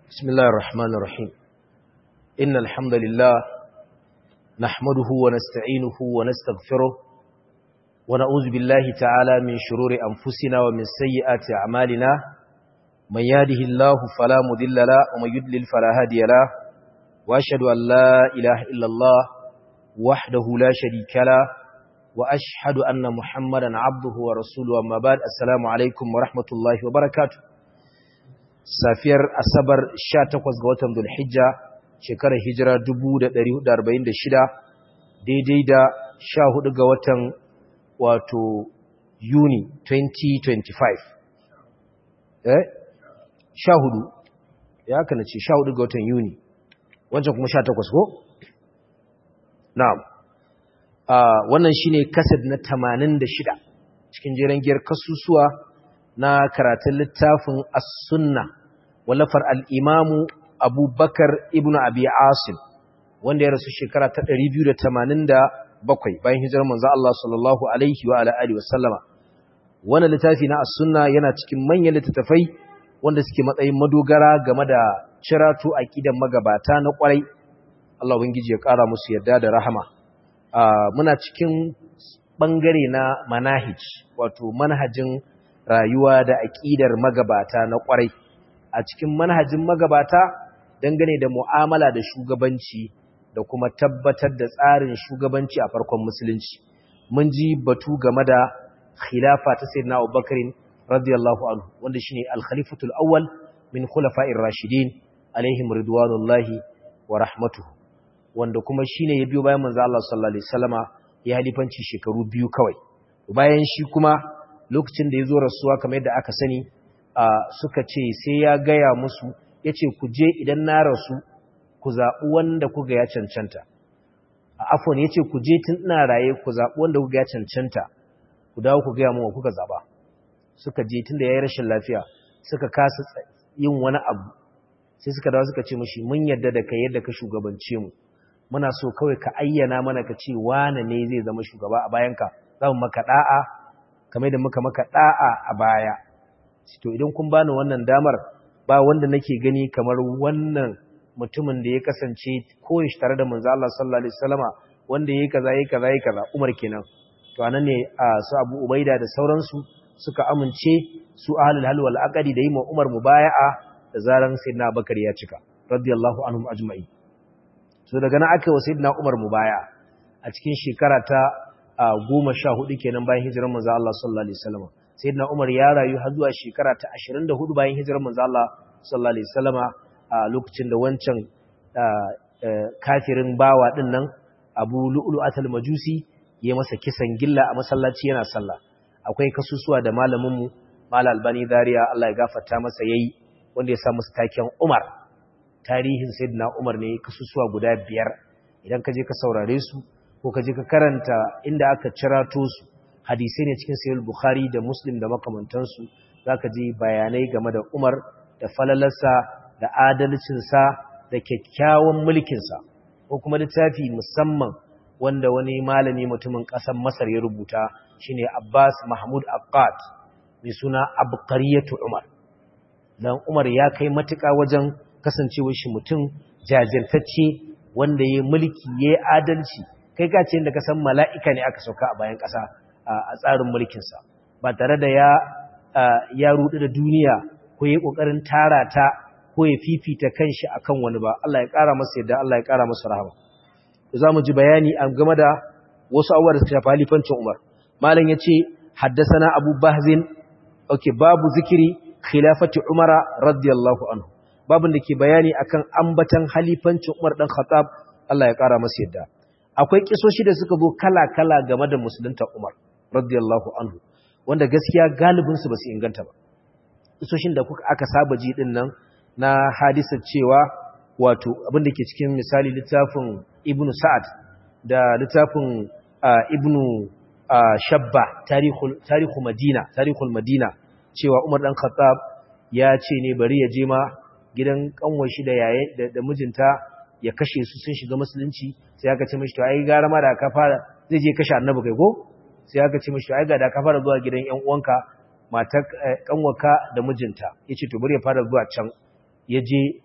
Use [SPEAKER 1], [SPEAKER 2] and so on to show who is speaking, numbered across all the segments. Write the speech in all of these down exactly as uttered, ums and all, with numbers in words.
[SPEAKER 1] بسم الله الرحمن الرحيم إن الحمد لله نحمده ونستعينه ونستغفره ونعوذ بالله تعالى من شرور أنفسنا ومن سيئات أعمالنا من يهده الله فلا مضل له ومن يضلل فلا هادي له وأشهد أن لا إله إلا الله وحده لا شريك له وأشهد أن محمدا عبده ورسوله أما بعد السلام عليكم ورحمة الله وبركاته safiyar asabar sha takwas ga watan Dhul-Hijja shekarar hijira dubu da ɗari hudu da arba'in da shida daidai da sha hudu ga watan wato Yuni twenty twenty-five eh sha hudu ya kana ce sha hudu ga watan Yuni wancan kuma sha takwas ko na'am ah wannan shine kasad na tamanin da shida cikin jeren giyar kasusuwa na karatun littafin as-sunna wallafar al-imamu abubakar ibn abi asim wanda ya rasu shekara ta ɗari biyu da tamanin da bakwai bayan hijirar manzo Allah sallallahu alaihi wa ala alihi wasallama wannan littafi na as-sunna yana cikin manyan littattafai wanda suke matsayin madogara game da ciratu aqidan magabata na kwarai Allah ubangiji ya kara musu yarda da rahama muna cikin bangare na manahij wato manhajin rayuwa da aƙidar magabata na ƙwarai a cikin manhajin magabata dangane da mu'amala da shugabanci da kuma tabbatar da tsarin shugabanci a farkon musulunci mun ji batu game da khilafa ta sayyidina Abubakar radiyallahu anhu wanda shine al-khalifatul awwal min khulafa'ir rashidin alaihim ridwanullahi wa rahmatuhu wanda kuma shine ya biyo bayan manzo Allah sallallahu alaihi wasallama ya halifanci shekaru biyu kawai bayan shi kuma lokacin da ya zo rasuwa kamar yadda aka sani suka ce sai ya gaya musu ya ce ku je idan na rasu ku zaɓi wanda kuga ya cancanta a afon ya ce ku je tun ina raye ku zaɓi wanda kuga ya cancanta ku dawo ku gaya mawa kuka zaɓa suka je tun da ya yi rashin lafiya suka kasa yin wani abu sai suka dawo suka ce mashi mun yadda da kai yadda ka shugabance mu muna so kawai ka ayyana mana ka ce wane ne zai zama shugaba a bayanka za mu maka da'a kamar da muka maka da'a a baya to idan kun bani wannan damar ba wanda nake gani kamar wannan mutumin da ya kasance koyish tare da manzo Allah sallallahu alaihi wasallama wanda yayi kaza yayi kaza yayi kaza Umar kenan to anan ne su Abu Ubaida da sauransu suka amince su ahlul hal wal aqdi da yi ma Umar mubaya'a da zaran sayyidina Abubakar ya cika radiyallahu anhum ajma'in so daga nan aka yi wa sayyidina Umar mubaya'a a cikin shekara ta goma sha hudu kenan bayan hijirar manzo Allah sallallahu alaihi wasallam sayyidina Umar ya rayu har zuwa shekara ta ashirin da hudu bayan hijirar manzo Allah sallallahu alaihi wasallama a lokacin da wancan kafirin bawa din nan Abu Lu'lu'at al-Majusi ya masa kisan gilla a masallaci yana sallah akwai kasusuwa da malamin mu Mal Albani Zaria Allah ya gafarta masa yayi wanda ya sa musu taken Umar tarihin sayyidina Umar ne kasusuwa guda biyar idan ka je ka saurare su ko ka je ka karanta inda aka cirato su hadisai ne cikin sahih bukhari da muslim da makamantansu zaka ji bayanai game da Umar da falalarsa da adalcinsa da kyakkyawan mulkinsa ko kuma littafi musamman wanda wani malami mutumin ƙasar Masar ya rubuta shine Abbas Mahmud Aqad mai suna Abqariyatu Umar dan Umar ya kai matuƙa wajen kasancewar shi mutum jajirtacce wanda yayi mulki yayi adalci kai ka ce inda ka san mala'ika ne aka sauka a bayan ƙasa a tsarin mulkinsa ba tare da ya ya rudu da duniya ko ya ƙoƙarin tara ta ko ya fifita kanshi akan wani ba Allah ya ƙara masa yadda Allah ya ƙara masa rahama za mu ji bayani a game da wasu abubuwa da suka shafi halifancin Umar malam ya ce haddasana Abu Bahzin okay babu zikiri khilafati Umar radiyallahu anhu babun da ke bayani akan ambatan halifancin Umar dan Khattab Allah ya ƙara masa yadda akwai kisoshi da suka zo kala-kala game da musulunta Umar radiyallahu anhu wanda gaskiya galibin su basu inganta ba kisoshin da kuka aka saba ji din nan na hadisar cewa wato abin da ke cikin misali littafin Ibn Sa'ad da littafin Ibn Shabba tarihul tarihu Madina tarihul Madina cewa Umar dan Khattab ya ce ne bari ya je ma gidan kanwar shi da yaye da mijinta ya kashe su sun shiga musulunci sai aka ce mishi to ai gara ma da ka fara zai je kashe annabi kai ko sai aka ce mishi to ai ga da ka fara zuwa gidan ƴan uwanka matar kanwarka da mijinta yace to bari ya fara zuwa can ya je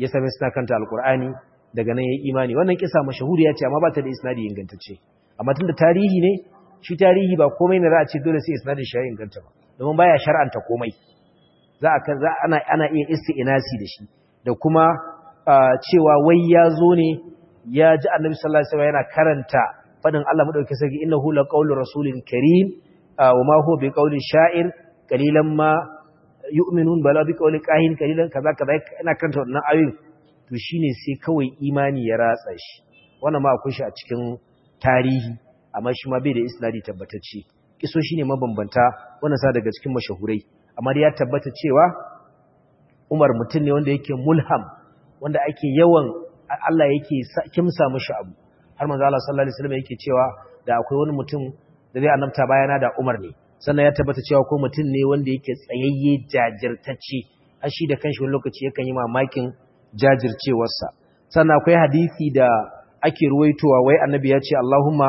[SPEAKER 1] ya same suna kanta alqur'ani daga nan yayi imani wannan kisa mashahuriya ce amma ba ta da isnadi ingantacce amma tunda tarihi ne shi tarihi ba komai ne za a ce dole sai isnadin shi ya inganta ba domin baya shar'anta komai za a za ana ana iya isti'nasi da shi da kuma cewa wai ya zo ne ya ji annabi sallallahu alaihi wasallam yana karanta fadin Allah madaukakin sarki innahu laqawlu rasulin karim wa ma huwa biqawli sha'ir qalilan ma yu'minun bala biqawli qahin qalilan kaza kaza ina karanta wannan ayoyin to shine sai kawai imani ya ratsa shi wannan ma akwai shi a cikin tarihi amma shi ma bai da isnadi tabbatacce kiso shine mabambanta wannan sa daga cikin mashahurai amma dai ya tabbata cewa Umar mutum ne wanda yake mulham wanda ake yawan Allah yake kimsa mishi abu har manzo Allah sallallahu alaihi wasallam yake cewa da akwai wani mutum da zai annabta bayana da Umar ne sannan ya tabbata cewa ko mutum ne wanda yake tsayayye jajirtacce har shi da kanshi wani lokaci yakan yi mamakin jajircewarsa sannan akwai hadisi da ake ruwaitowa wai annabi ya ce Allahumma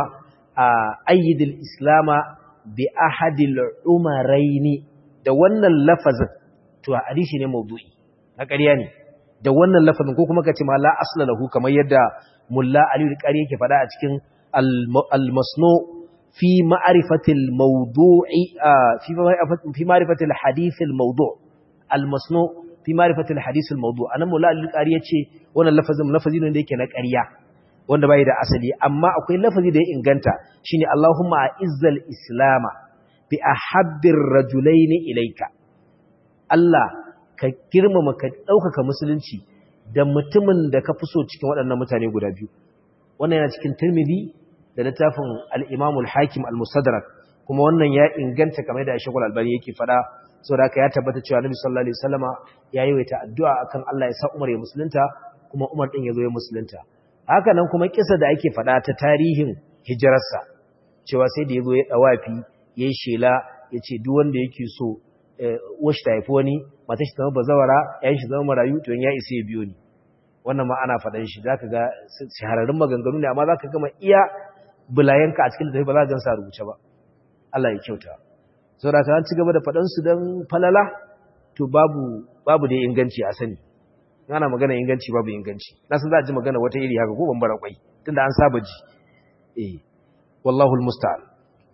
[SPEAKER 1] ayyidil islama bi ahadil umaraini da wannan lafazin to hadisi ne maudu'i na ƙarya ne da wannan lafazin ko kuma kace ma la asla lahu kamar yadda mulla ali al-qari yake faɗa a cikin al-masnu fi ma'rifatil mawdu'i fi fi ma'rifatil hadith al-mawdu' al-masnu fi ma'rifatil hadith al-mawdu' anan mulla ali al-qari yace wannan lafazin lafazi ne da yake na ƙarya wanda bai da asali amma akwai lafazi da ya inganta shine Allahumma a'izzal islama bi ahabbir rajulaini ilayka Allah ka girmama ka ɗaukaka musulunci da mutumin da ka fi so cikin waɗannan mutane guda biyu wannan yana cikin Tirmidhi da littafin al-Imam al-Hakim al-Mustadrak kuma wannan ya inganta kamar da Sheikhul Albani yake faɗa saboda haka ya tabbata cewa Nabi sallallahu alaihi wasallama ya yi waita addu'a akan Allah ya sa Umar ya musulunta kuma Umar din ya zo ya musulunta haka nan kuma kisa da ake faɗa ta tarihin hijirarsa cewa sai da ya zo ya dawafi yayin shela yace duk wanda yake so washi ta haifi wani mata shi zama bazawara yayin shi zama marayu to ya isa ya biyo ni wannan ma ana faɗan shi zaka ga shahararrun maganganu ne amma zaka gama iya bulayenka a cikin da ba za ka gansa rubuce ba Allah ya kyauta saboda ka an ci gaba da faɗan su dan falala to babu babu da inganci a sani ana magana inganci babu inganci na san za a ji magana wata iri haka ko ban bara kwai tunda an saba ji eh wallahu almusta'an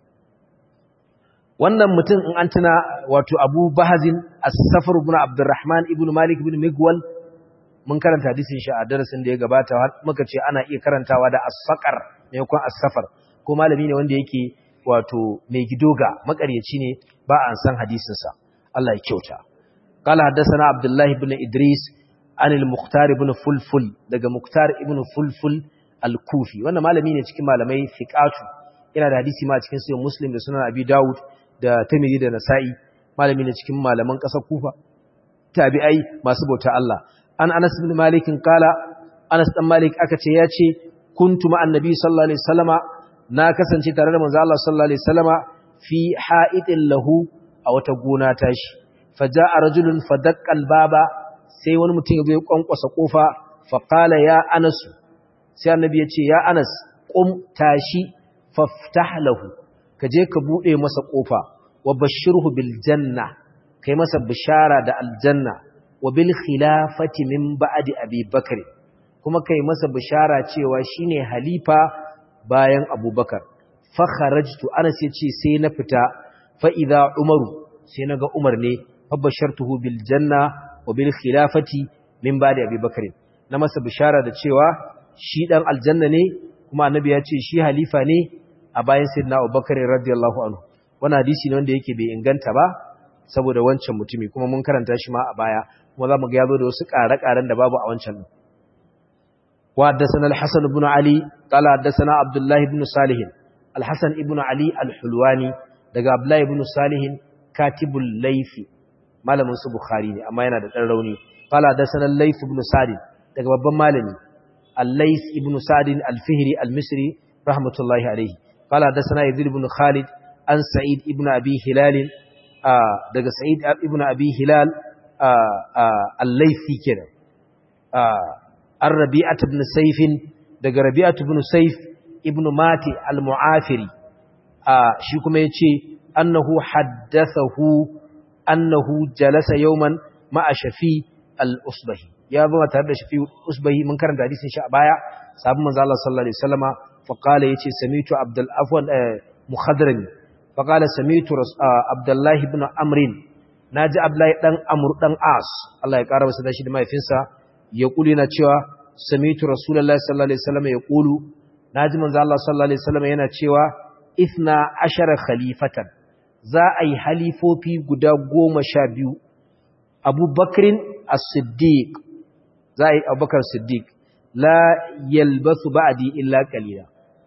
[SPEAKER 1] wannan mutum in an tuna wato Abu Bahazin As-Safar ibn Abdurrahman ibn Malik ibn Migwal mun karanta hadisin shi a darasin da ya gabata muka ce ana iya karantawa da As-Saqar maimakon As-Safar ko malami ne wanda yake wato mai gidoga makaryaci ne ba an san hadisin sa Allah ya kyauta qala haddathana Abdullah ibn Idris an al-Mukhtar ibn Fulful daga Mukhtar ibn Fulful al-Kufi wannan malami ne cikin malamai fiqatu yana da hadisi ma cikin sahih Muslim da sunan Abi Dawud da Tirmidhi da Nasa'i malami ne cikin malaman ƙasar Kufa tabi'ai masu bauta Allah an Anas ibn Malik kala Anas dan Malik aka ce yace kuntu ma annabi sallallahu alaihi wasallama na kasance tare da manzo Allah sallallahu alaihi wasallama fi ha'idin lahu a wata gona tashi faja'a rajulun fadaqqa al-baba sai wani mutum ya zo ya kwankwasa kofa fa qala ya Anas sai annabi ya ce ya Anas qum tashi faftah lahu ka je ka bude masa kofa wa bashirhu bil janna kai masa bishara da aljanna wa bil khilafati min ba'di abi bakr kuma kai masa bishara cewa shine halifa bayan abubakar fa kharajtu anas yace sai na fita fa idza umaru sai naga umar ne fa bashartuhu bil janna wa bil khilafati min ba'di abi bakr na masa bishara da cewa shi dan aljanna ne kuma annabi ya ce shi halifa ne a bayan sayyidina Abubakar radiyallahu anhu wannan hadisi ne wanda yake bai inganta ba saboda wancan mutumi kuma mun karanta shi ma a baya kuma zamu ga yazo da wasu ƙare-ƙaren da babu a wancan din wa haddathana al-Hasan ibn Ali qala haddathana Abdullah ibn Salih al-Hasan ibn Ali al-Hulwani daga Abdullah ibn Salih katibul Layth malamin su Bukhari ne amma yana da dan rauni qala haddathana al-Layth ibn Sa'd daga babban malami al-Layth ibn Sa'd al-Fihri al-Misri rahmatullahi alayhi قال حدثنا يزيد بن خالد عن سعيد ابن أبي هلال دغ سعيد ابن أبي هلال الليثي كده الربيعة بن سيف دغ ربيعة بن سيف ابن ماتي المعافري shi kuma yace annahu haddathahu annahu jalasa yawman ma'a shafi al-usbahi ya ba tare da shi fi usbahi mun karanta hadisin shi a baya sabon manzo Allah sallallahu alaihi wasallama fa qala yace samitu abdul afwan muhadrami fa qala samitu abdullah ibn amrin naji abdullahi dan amr dan as Allah ya kara masa da shi da mahaifinsa ya kuli na cewa samitu rasulullahi sallallahu alaihi wasallama ya kulu naji manzo Allah sallallahu alaihi wasallama yana cewa ithna ashara khalifatan za a yi halifofi guda goma sha biyu abubakrin as-siddiq za a yi abubakar siddiq la yalbasu ba'di illa qalila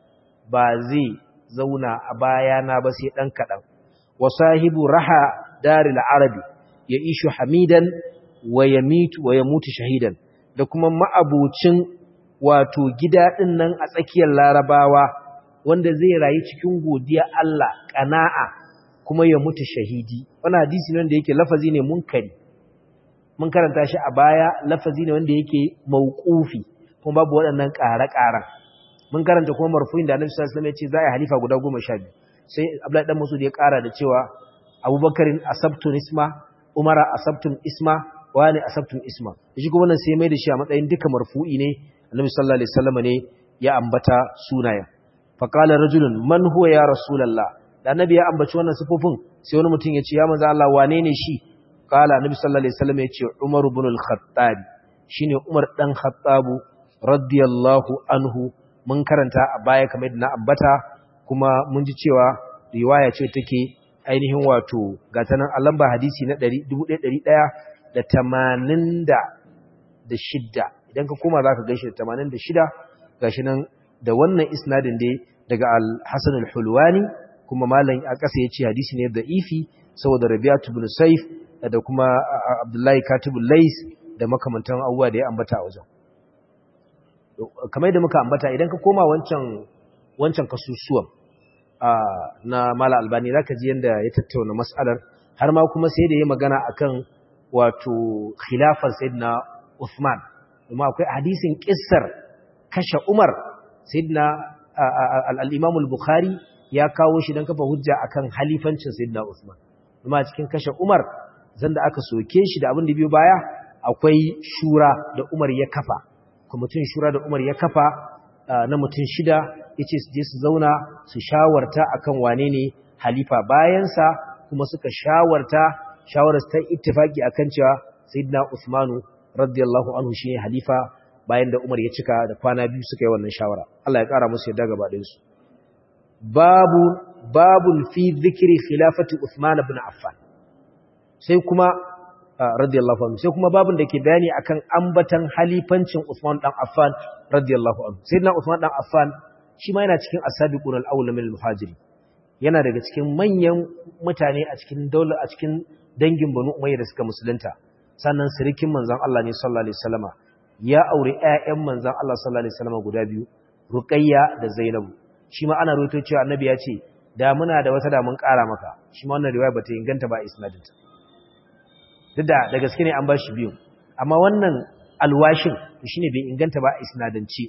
[SPEAKER 1] ba zai zauna a bayana ba sai dan kadan wa sahibu raha daril arabi ya ishu hamidan wa yamitu wa yamutu shahidan da kuma ma'abucin wato gida din nan a tsakiyar larabawa wanda zai rayu cikin godiya Allah qana'a kuma ya mutu shahidi wannan hadisi ne wanda yake lafazi ne munkari mun karanta shi a baya lafazi ne wanda yake mauqufi kuma babu waɗannan ƙara-ƙaran mun karanta kuma marfu'in da Annabi sallallahu alaihi wasallam ya ce za a yi halifa guda goma sha biyu sai Abdullahi dan Mas'ud ya ƙara da cewa Abubakarin asabtun isma Umara asabtun isma wani asabtun isma shi kuma wannan sai mai da shi a matsayin duka marfu'i ne Annabi sallallahu alaihi wasallam ne ya ambata sunayen fa qala rajulun man huwa ya rasulullah da Annabi ya ambaci wannan sifofin sai wani mutum ya ce ya manzo Allah wane ne shi qala Annabi sallallahu alaihi wasallam ya ce Umar ibn al-Khattab shine Umar dan Khattab radiyallahu anhu mun karanta a baya kamar yadda na ambata kuma mun ji cewa riwaya ce take ainihin wato gata nan a lamba hadisi na dubu ɗaya ɗari ɗaya da tamanin da shida idan ka koma za ka gaishe da tamanin da shida gashi nan da wannan isnadin dai daga al-Hasan al-Hulwani kuma malam a ƙasa ya ce hadisi ne da ifi saboda Rabi'atu ibn Saif da kuma Abdullahi Katibul Lais da makamantan abubuwa da ya ambata a wajen kamar yadda muka ambata idan ka koma wancan wancan kasusuwan na Mala Albani zaka ji yanda ya tattauna mas'alar har ma kuma sai da ya magana akan wato khilafar Sayyidina Uthman kuma akwai hadisin kissar kashe Umar Sayyidina al-Imam al-Bukhari ya kawo shi dan kafa hujja akan halifancin Sayyidina Uthman kuma cikin kashe Umar zanda aka soke shi da abin da biyo baya akwai shura da Umar ya kafa kwamitin shura da Umar ya kafa na mutum shida yace su je su zauna su shawarta akan wane ne halifa bayansa kuma suka shawarta shawarar ta ittifaki akan cewa Sayyidina Uthman radiyallahu anhu shine halifa bayan da Umar ya cika da kwana biyu suka yi wannan shawara Allah ya kara musu yadda gaba ɗayan su babu babun fi dhikri khilafati Uthman ibn Affan sai kuma radiyallahu anhu sai kuma babun da ke bayani akan ambatan halifancin Uthman dan Affan radiyallahu anhu sayyidina Uthman dan Affan shi ma yana cikin as-sabiqun al-awwal min al-muhajirin yana daga cikin manyan mutane a cikin daular a cikin dangin Banu Umayya da suka musulunta sannan sirikin manzon Allah ne sallallahu alaihi wasallama ya aure ƴaƴan manzon Allah sallallahu alaihi wasallama guda biyu Ruqayya da Zainab shi ma ana rawaito cewa annabi ya ce da muna da wata da mun ƙara maka shi ma wannan riwaya bata inganta ba isnadinta duk da da gaske ne an ba shi biyu amma wannan alwashin shine bai inganta ba isnadance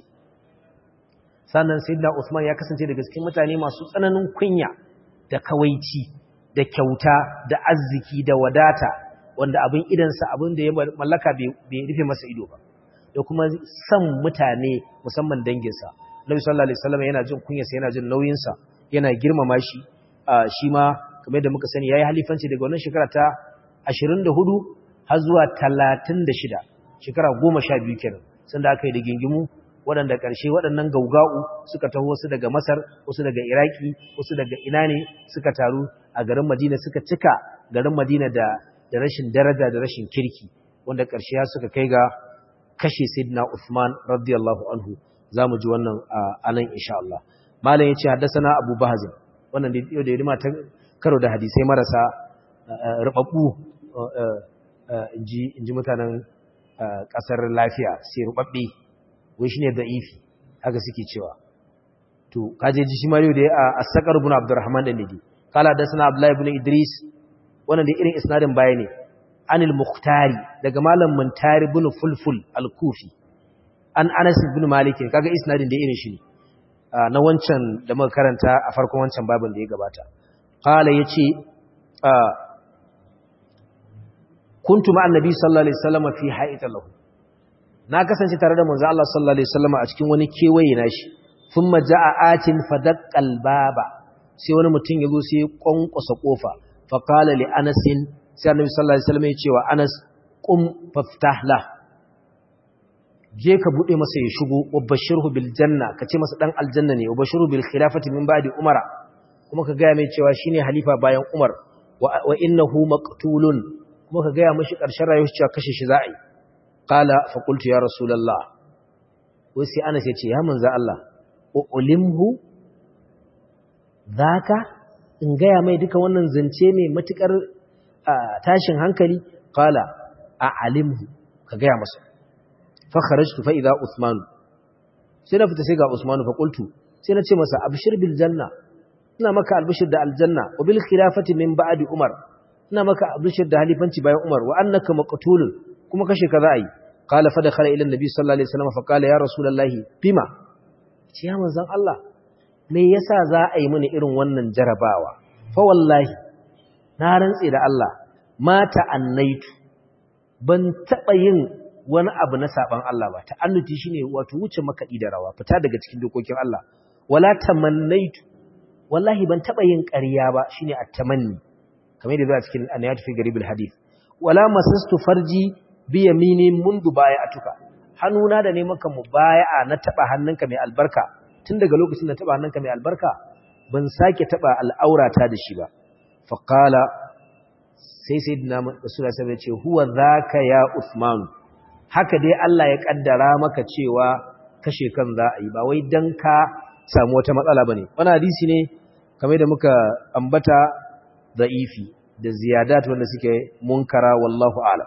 [SPEAKER 1] sannan sayyidina Usman ya kasance da gaske mutane masu tsananin kunya da kawaici da kyauta da arziki da wadata wanda abin idansa abin da ya mallaka bai rufe masa ido ba da kuma san mutane musamman danginsa Nabi sallallahu alaihi wasallam yana jin kunyarsa yana jin nauyinsa yana girmama shi shi ma kamar yadda muka sani yayi halifanci daga wannan shekara ta ashirin da hudu har zuwa talatin da shida shekara goma sha biyu kenan sanda aka yi da gingimu waɗanda ƙarshe waɗannan gauga'u suka taho wasu daga Masar wasu daga Iraki wasu daga ina ne suka taru a garin Madina suka cika garin Madina da da rashin daraja da rashin kirki wanda ƙarshe ya suka kai ga kashe Sayyidina Uthman radiyallahu anhu zamu ji wannan a nan insha Allah malam yace haddathana Abu Bahz wannan da yau da yadima ta karo da hadisai marasa rubabbu inji inji mutanen kasar lafiya sai rubabbe wai shine da'ifi haka suke cewa to kaje ji shi mariyo da as-Saqar ibn Abdurrahman dan ne kala da sana Abdullah ibn Idris wannan da irin isnadin baya ne anil Muhtari daga malam Muntari ibn Fulful al-Kufi an Anas ibn Malik kaga isnadin da irin shi ne na wancan da muka karanta a farkon wancan babin da ya gabata qala yace kuntu ma annabi sallallahu alaihi wasallam fi ha'ita lahu na kasance tare da manzo Allah sallallahu alaihi wasallam a cikin wani kewaye nashi thumma jaa atin fadaqqal baba sai wani mutum yazo sai ya kwankwasa kofa fa qala li Anas sai Annabi sallallahu alaihi wasallam ya ce wa Anas qum faftah la je ka bude masa ya shigo wa bashirhu bil janna kace masa dan aljanna ne wa bashirhu bil khilafati min ba'di umara kuma ka ga mai cewa shine halifa bayan Umar wa innahu maqtulun kuma ka ga mishi karshen rayuwar cewa kashe shi za'a yi qala fa qultu ya rasulullah wai sai Anas ya ce ya manzo Allah ulimhu zaka in ga mai duka wannan zance mai matukar tashin hankali qala a'alimhu ka ga masa fa kharajtu fa idha Uthman sai na fita sai ga Usman fa qultu sai na ce masa abshir bil janna ina maka albishir da aljanna wa bil khilafati min ba'di Umar ina maka albishir da halifanci bayan Umar wa annaka maqtulun kuma kashe ka za'i qala fa dakhala ila annabi sallallahu alaihi wasallam fa qala ya rasulullahi bima ce ya manzon Allah me yasa za a yi mini irin wannan jarabawa fa wallahi na rantsi da Allah mata annaitu ban taba yin wani abu na saban Allah ba ta'annuti shine wato wuce makadi da rawa fita daga cikin dokokin Allah wala tamannaitu wallahi ban taba yin ƙarya ba shine at-tamanni kamar da zuwa cikin anayat fi garibul hadith wala masastu farji bi yamini mundu bai'atuka hannuna da ne maka mubaya'a na taba hannunka mai albarka tun daga lokacin da taba hannunka mai albarka ban sake taba al'aurata da shi ba fa qala sai sayyidina rasulullahi sallallahu alaihi wasallam ya ce huwa zaka ya Uthman haka dai Allah ya kaddara maka cewa kashe kan za a yi ba wai dan ka samu wata matsala bane wannan hadisi ne kamar da muka ambata da'ifi da ziyadat wanda suke munkara wallahu a'lam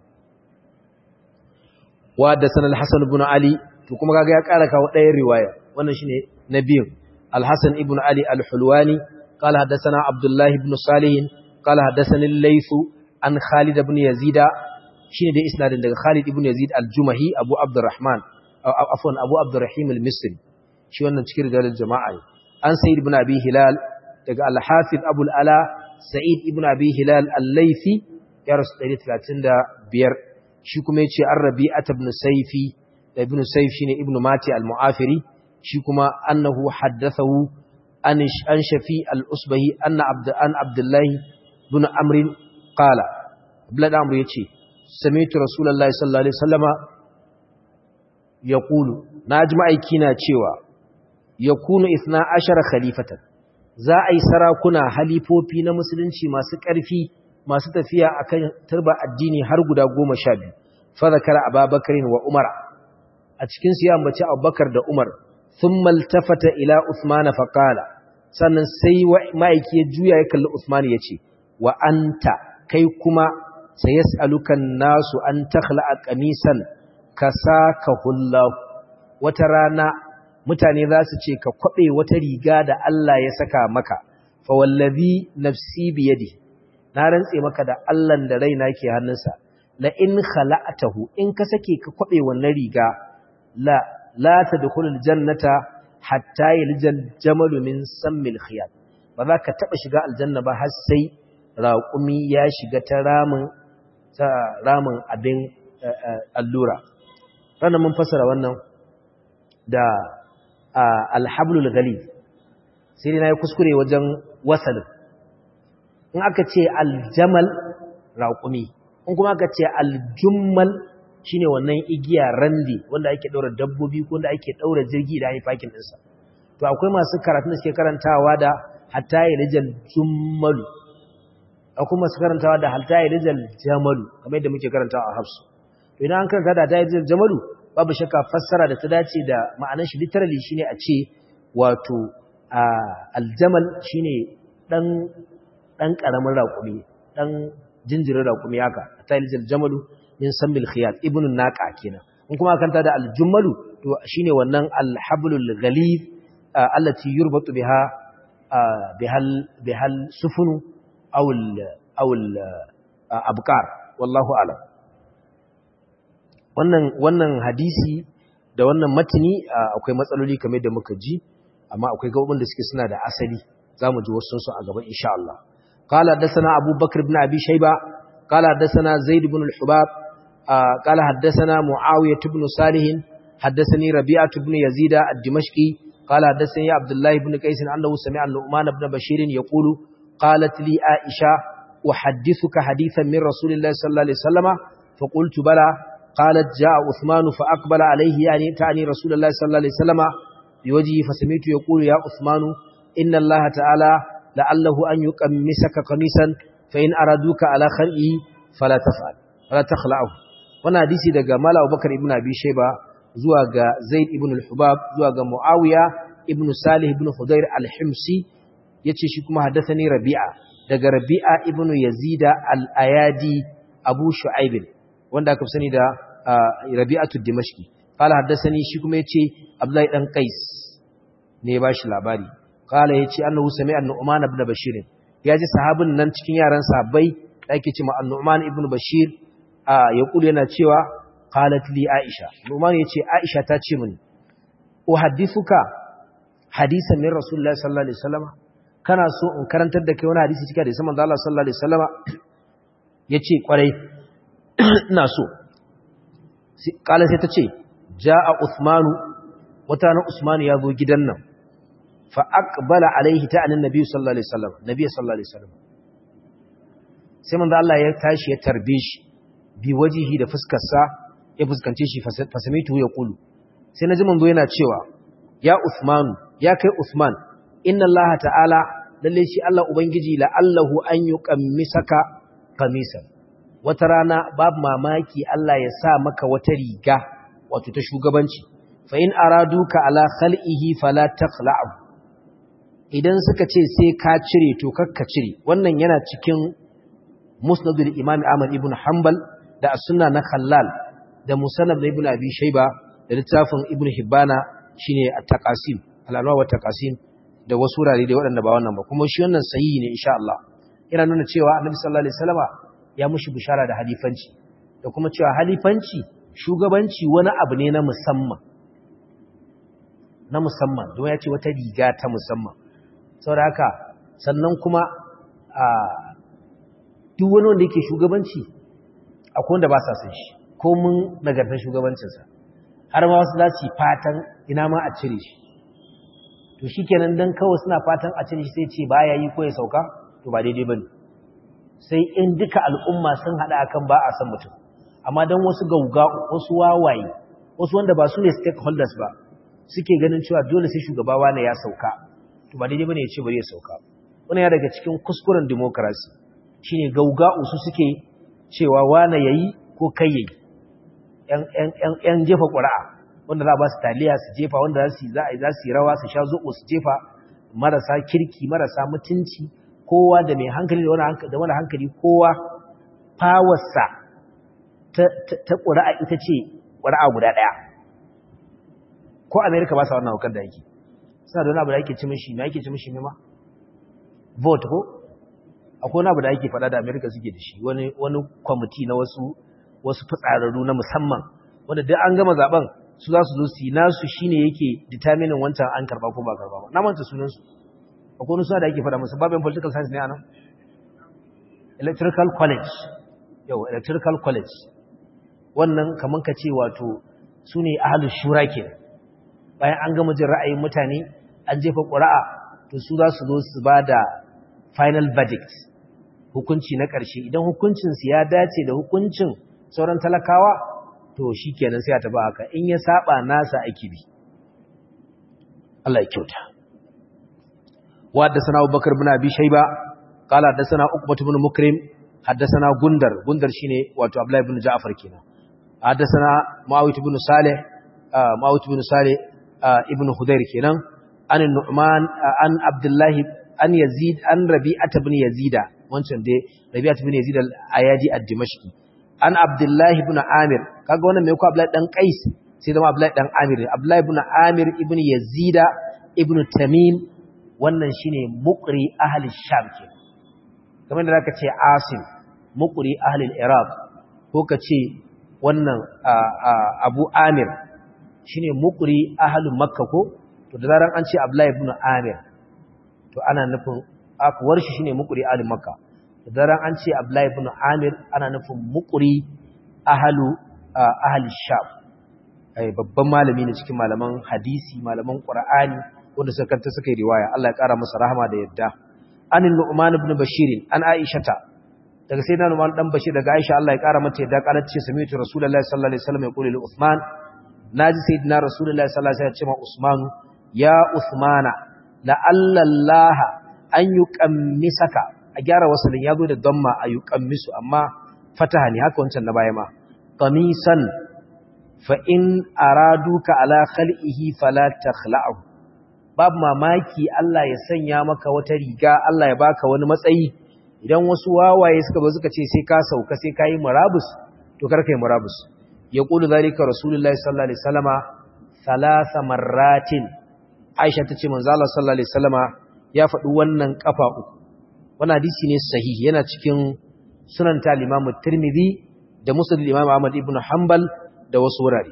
[SPEAKER 1] wa da sanan al-Hasan ibn Ali to kuma kaga ya ƙara kawo ɗayan riwaya wannan shine nabiyin al-Hasan ibn Ali al-Hulwani qala hadathana Abdullah ibn Salih qala hadathani al-Layth an Khalid ibn Yazid shine da isnadin daga Khalid ibn Yazid al-Jumahi Abu Abdurrahman afwan Abu Abdurrahim al-Misri shi wannan cikin rijalul jama'a ne an Sa'id ibn Abi Hilal daga al-Hafiz Abu al-Ala Sa'id ibn Abi Hilal al-Laythi ya rasu ɗari talatin da biyar shi kuma yace Ar-Rabi'at ibn Sayfi da ibn Sayf shine ibn Mati al-Mu'afiri shi kuma annahu haddathahu an an Shafi al-Usbahi anna Abd an Abdullah ibn Amr qala Abdullah ibn Amr yace sami'tu Rasulullahi sallallahu alaihi wasallama yaqulu najma aikina cewa yakunu ithna ashara khalifatan za a yi sarakuna halifofi na musulunci masu ƙarfi masu tafiya akan turba addini har guda goma sha biyu fa zakara Abubakar wa Umar a cikin su ya ambaci Abubakar da Umar thumma iltafata ila Uthman fa qala sannan sai ma'aiki ya juya ya kalli Uthman yace wa anta kai kuma sayas'alukan nasu an takhla'a qamisan kasakahullahu wata rana mutane za su ce ka kwabe wata riga da Allah ya saka maka fa wallazi nafsi bi yadi na rantse maka da Allah da raina ke hannunsa la in khala'atahu in ka sake ka kwabe wannan riga la la tadkhulul jannata hatta yaljal jamalu min sammil khiyat ba za ka taba shiga aljanna ba har sai raƙumi ya shiga ta ramin ta ramin abin allura ranan mun fasara wannan da alhablul ghalib sai dai nayi kuskure wajen wasal in aka ce aljamal raqumi in kuma aka ce aljummal shine wannan igiya randi wanda ake daura dabbobi ko wanda ake daura jirgi da ai fakin din sa to akwai masu karatu da suke karantawa da hatta yalijal jummalu akwai masu karantawa da hatta yalijal jamalu kamar yadda muke karantawa a Hafs to idan an karanta da hatta yalijal jamalu babu shakka fassara da ta dace da ma'anar shi literally shine a ce wato aljamal shine dan dan karamin raƙumi dan jinjirin raƙumi haka talijal jamalu min sammil khiyat ibnu naqa kenan in kuma kanta da aljummalu to shine wannan alhablul ghalib allati yurbatu biha bihal bihal sufun aw aw abqar wallahu a'lam wannan wannan hadisi da wannan matini akwai matsaloli kamar da muka ji amma akwai gabobin da suke suna da asali zamu ji wasu su a gaban insha Allah qala hadathana Abu Bakr ibn Abi Shayba qala hadathana Zaid ibn al-Hubab qala haddathana muawiyah ibn salih haddathani rabi'ah ibn yazid ad-dimashqi qala haddathani abdullah ibn qais annahu sami'a an-nu'man ibn bashir yaqulu qalat li aisha uhaddithuka hadithan min rasulillahi sallallahu alaihi wasallam faqultu bala qalat jaa uthman fa aqbala alayhi yani ta'ani rasulullahi sallallahu alaihi wasallam biwajhi fasami'tu yaqulu ya uthman inna allaha ta'ala la'allahu an yuqammisaka qamisan fa in araduka ala khar'i fala taf'al fala takhla'u wannan hadisi daga Mala Abubakar ibn Abi Shayba zuwa ga Zaid ibn al-Hubab zuwa ga Muawiya ibn Salih ibn Khudair al-Himsi yace shi kuma haddathani Rabi'a daga Rabi'a ibn Yazid al-Ayadi Abu Shu'aib wanda aka sani da Rabi'atu Dimashqi qala haddathani shi kuma yace Abdullahi dan Qais ne ya bashi labari qala yace annahu sami'a an-Nu'man ibn Bashir yaji sahabin nan cikin yaran sahabbai da ake cewa an-Nu'man ibn Bashir ya kula yana cewa qalat li Aisha Nu'man yace Aisha ta ce mini uhaddithuka hadisan min Rasulullahi sallallahu alaihi wasallam kana so in karantar da kai wani hadisi cikin hadisin manzo Allah sallallahu alaihi wasallam yace kwarai ina so kala sai ta ce jaa Uthmanu wata na Usman ya zo gidan nan fa aqbala alaihi ta annabi sallallahu alaihi wasallam nabi sallallahu alaihi wasallam sai manzo Allah ya tashi ya tarbe shi bi wajihi da fuskar sa ya fuskance shi fasamitu ya kulu sai naji manzo yana cewa ya Uthman ya kai Uthman inna Allah ta'ala lalle shi Allah ubangiji la allahu an yuqammisaka qamisan wata rana babu mamaki Allah ya sa maka wata riga wato ta shugabanci fa in araduka ala khal'ihi fala taqla'u idan suka ce sai ka cire to kakka cire wannan yana cikin musnadul imam Ahmad ibn Hanbal da as-sunna na Khallal da musannad ibn Abi Shayba da littafin Ibn Hibbana shine at-taqasim al-anwa wa taqasim da wasu rari da waɗanda ba wannan ba kuma shi wannan sahihi ne insha Allah yana nuna cewa Annabi sallallahu alaihi wasallama ya mushi bishara da halifanci da kuma cewa halifanci shugabanci wani abu ne na musamman na musamman don ya ce wata riga ta musamman saboda haka sannan kuma a duk wani wanda yake shugabanci akwai wanda ba sa san shi ko mun nagartar shugabancinsa har ma wasu za su yi fatan ina ma a cire shi to shikenan dan kawai suna fatan a cire shi sai ce baya yi ko ya sauka to ba daidai bane sai in duka al'umma sun hada akan ba a san mutum amma dan wasu gauga wasu wawaye wasu wanda ba su ne stakeholders ba suke ganin cewa dole sai shugaba wani ya sauka to ba daidai bane ya ce bari ya sauka wannan ya daga cikin kuskuren democracy shine gauga su suke cewa wani yayi ko kai yayi yan yan yan jefa ƙuri'a wanda za ba su taliya su jefa wanda za su za za su rawa su sha zuƙo su jefa marasa kirki marasa mutunci kowa da mai hankali da wani hankali da wani hankali kowa fawarsa ta ta ƙuri'a ita ce ƙuri'a guda ɗaya ko America ba sa wannan hukar da yake suna da wani abu da yake ci mishi me yake ci mishi ne ma vote ko akwai wani abu da yake faɗa da America suke da shi wani wani committee na wasu wasu fitsararru na musamman wanda duk an gama zaben su za su zo su yi nasu shine yake determining wancan an karba ko ba karba ba na manta sunan su akwai wani suna da yake faɗa musu babin political science ne anan electoral college yau electoral college wannan kaman ka ce wato su ne ahlus shura kenan bayan an gama jin ra'ayin mutane an jefa ƙuri'a to su za su zo su ba da final verdict hukunci na ƙarshe idan hukuncinsu ya dace da hukuncin sauran talakawa to shi kenan sai a taba haka in ya saba nasa ake bi Allah ya kyauta wa haddathana Abubakar ibn Abi Shayba qala haddathana Uqbah ibn Mukrim haddathana Gundar Gundar shine wato Abdullah ibn Ja'far kenan haddathana Muawiyah ibn Salih Muawiyah ibn Salih ibn Khudair kenan an Nu'man an Abdullah an Yazid an Rabi'ah ibn Yazida wancan dai Rabi'ah ibn Yazid al-Ayadi ad-Dimashqi an Abdullahi ibn Amir kaga wannan mai ko Abdullahi dan Qais sai zama Abdullahi dan Amir Abdullahi ibn Amir ibn Yazida ibn Tamim wannan shine muqri ahli Sham ke kamar da zaka ce Asim muqri ahli Iraq ko kace wannan Abu Amir shine muqri ahli Makka ko to da zaran an ce Abdullahi ibn Amir to ana nufin akwar shi shine muqri ahli Makka da zaran an ce Abdullahi ibn Amir ana nufin muqri ahlu ahli sham ai babban malami ne cikin malaman hadisi malaman qur'ani wanda suka kanta suka yi riwaya Allah ya kara masa rahama da yadda anin nu'man ibn bashir an aishata daga sayyidina nu'man dan bashir daga aisha Allah ya kara mata yadda qalat ce sami'tu rasulullahi sallallahu alaihi wasallam yaqulu li uthman naji sayyidina rasulullahi sallallahu alaihi wasallam ya ce ma usman ya uthmana la'alla allah an yuqammisaka a gyara wasalin yazo da damma ayuqammisu amma fataha ne haka wancan na baya ma qamisan fa in araduka ala khal'ihi fala takhla'u babu mamaki Allah ya sanya maka wata riga Allah ya baka wani matsayi idan wasu wawaye suka ba suka ce sai ka sauka sai ka yi murabus to kar kai murabus ya qulu zalika rasulullahi sallallahu alaihi wasallama thalatha marratin Aisha tace manzo Allah sallallahu alaihi wasallama ya faɗi wannan kafa uku wannan hadisi ne sahihi yana cikin sunan ta Imam Tirmidhi da Musnad Imam Ahmad ibn Hanbal da wasu wurare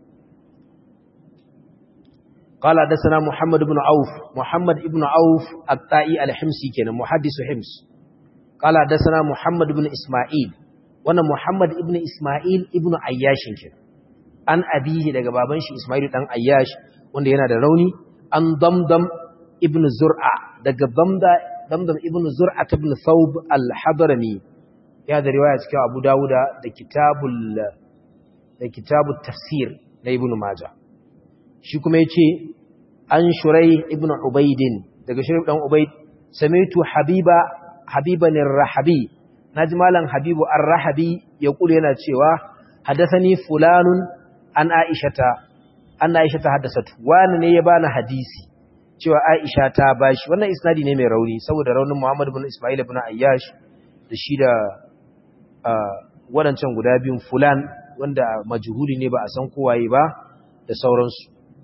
[SPEAKER 1] قال حدثنا محمد بن عوف محمد بن عوف الطائي الحمصي كان محدث حمص قال حدثنا محمد بن اسماعيل wannan Muhammad ibn Ismail ibn Ayyash kenan an abihi daga baban shi Ismail dan Ayyash wanda yana da rauni an Damdam ibn Zur'a daga Damda Damdam ibn Zur'a ibn Thawb al-Hadrami ya da riwaya cikin Abu Dawuda da kitabul da kitabut tafsir na Ibn Majah shi kuma yace an Shuray ibn Ubayd daga Shuray dan Ubayd sami'tu Habiba Habiban ar-Rahabi naji malam Habibu ar-Rahabi ya kula yana cewa hadathani fulanun an Aishata an Aishata hadasatu wani ne ya bani hadisi cewa Aisha ta bashi wannan isnadi ne mai rauni saboda raunin Muhammad ibn Ismail ibn Ayyash da shi da wadancan guda biyun fulan wanda majhuli ne ba a san kowaye ba da sauransu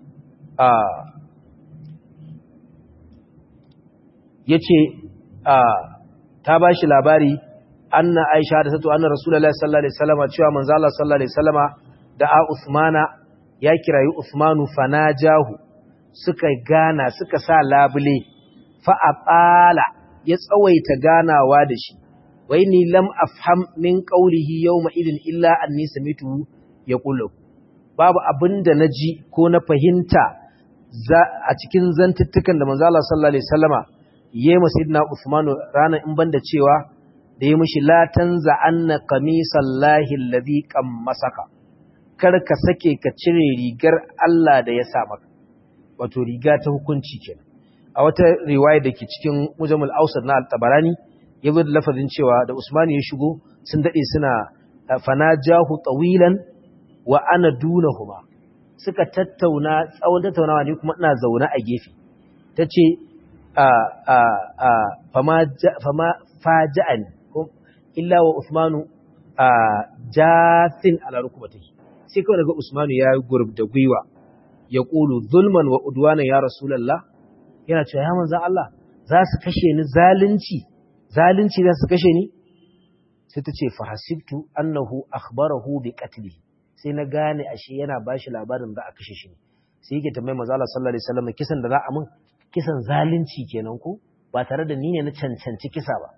[SPEAKER 1] yace ta bashi labari anna Aisha da sato anna Rasulullahi sallallahu alaihi wasallam cewa manzo Allah sallallahu alaihi wasallama da a Uthmana ya kirayi Uthmanu fanajahu suka gana suka sa labule fa aqala ya tsawaita ganawa da shi wa inni lam afham min qawlihi yawma idin illa anni samitu yaqulu babu abinda naji ko na fahimta a cikin zantuttukan da manzo Allah sallallahu alaihi wasallama yema sayyidina Uthmanu ranan in banda cewa da ya mishi la tanza anna qamisallahi alladhi qammasaka kar ka sake ka cire rigar Allah da ya sa maka wato riga ta hukunci kenan a wata riwaya dake cikin Mujamul Awsat na Al-Tabarani yazo da lafazin cewa da Usman ya shigo sun dade suna fanajahu tawilan wa ana dunahuma suka tattauna tsawon tattaunawa ne kuma ina zauna a gefe tace a a a fama fama faja'ani illa wa Usmanu jathin ala rukbatihi sai kawai daga Usmanu ya gurb da gwiwa ya kulu zulman wa udwana ya rasulullah yana cewa ya manzon Allah za su kashe ni zalunci zalunci za su kashe ni sai ta ce fa hasibtu annahu akhbarahu bi qatli sai na gane ashe yana bashi labarin da aka kashe shi sai yake tambayar manzon Allah sallallahu alaihi wasallam kisan da za a mun kisan zalunci kenan ko ba tare da ni ne na cancanci kisa ba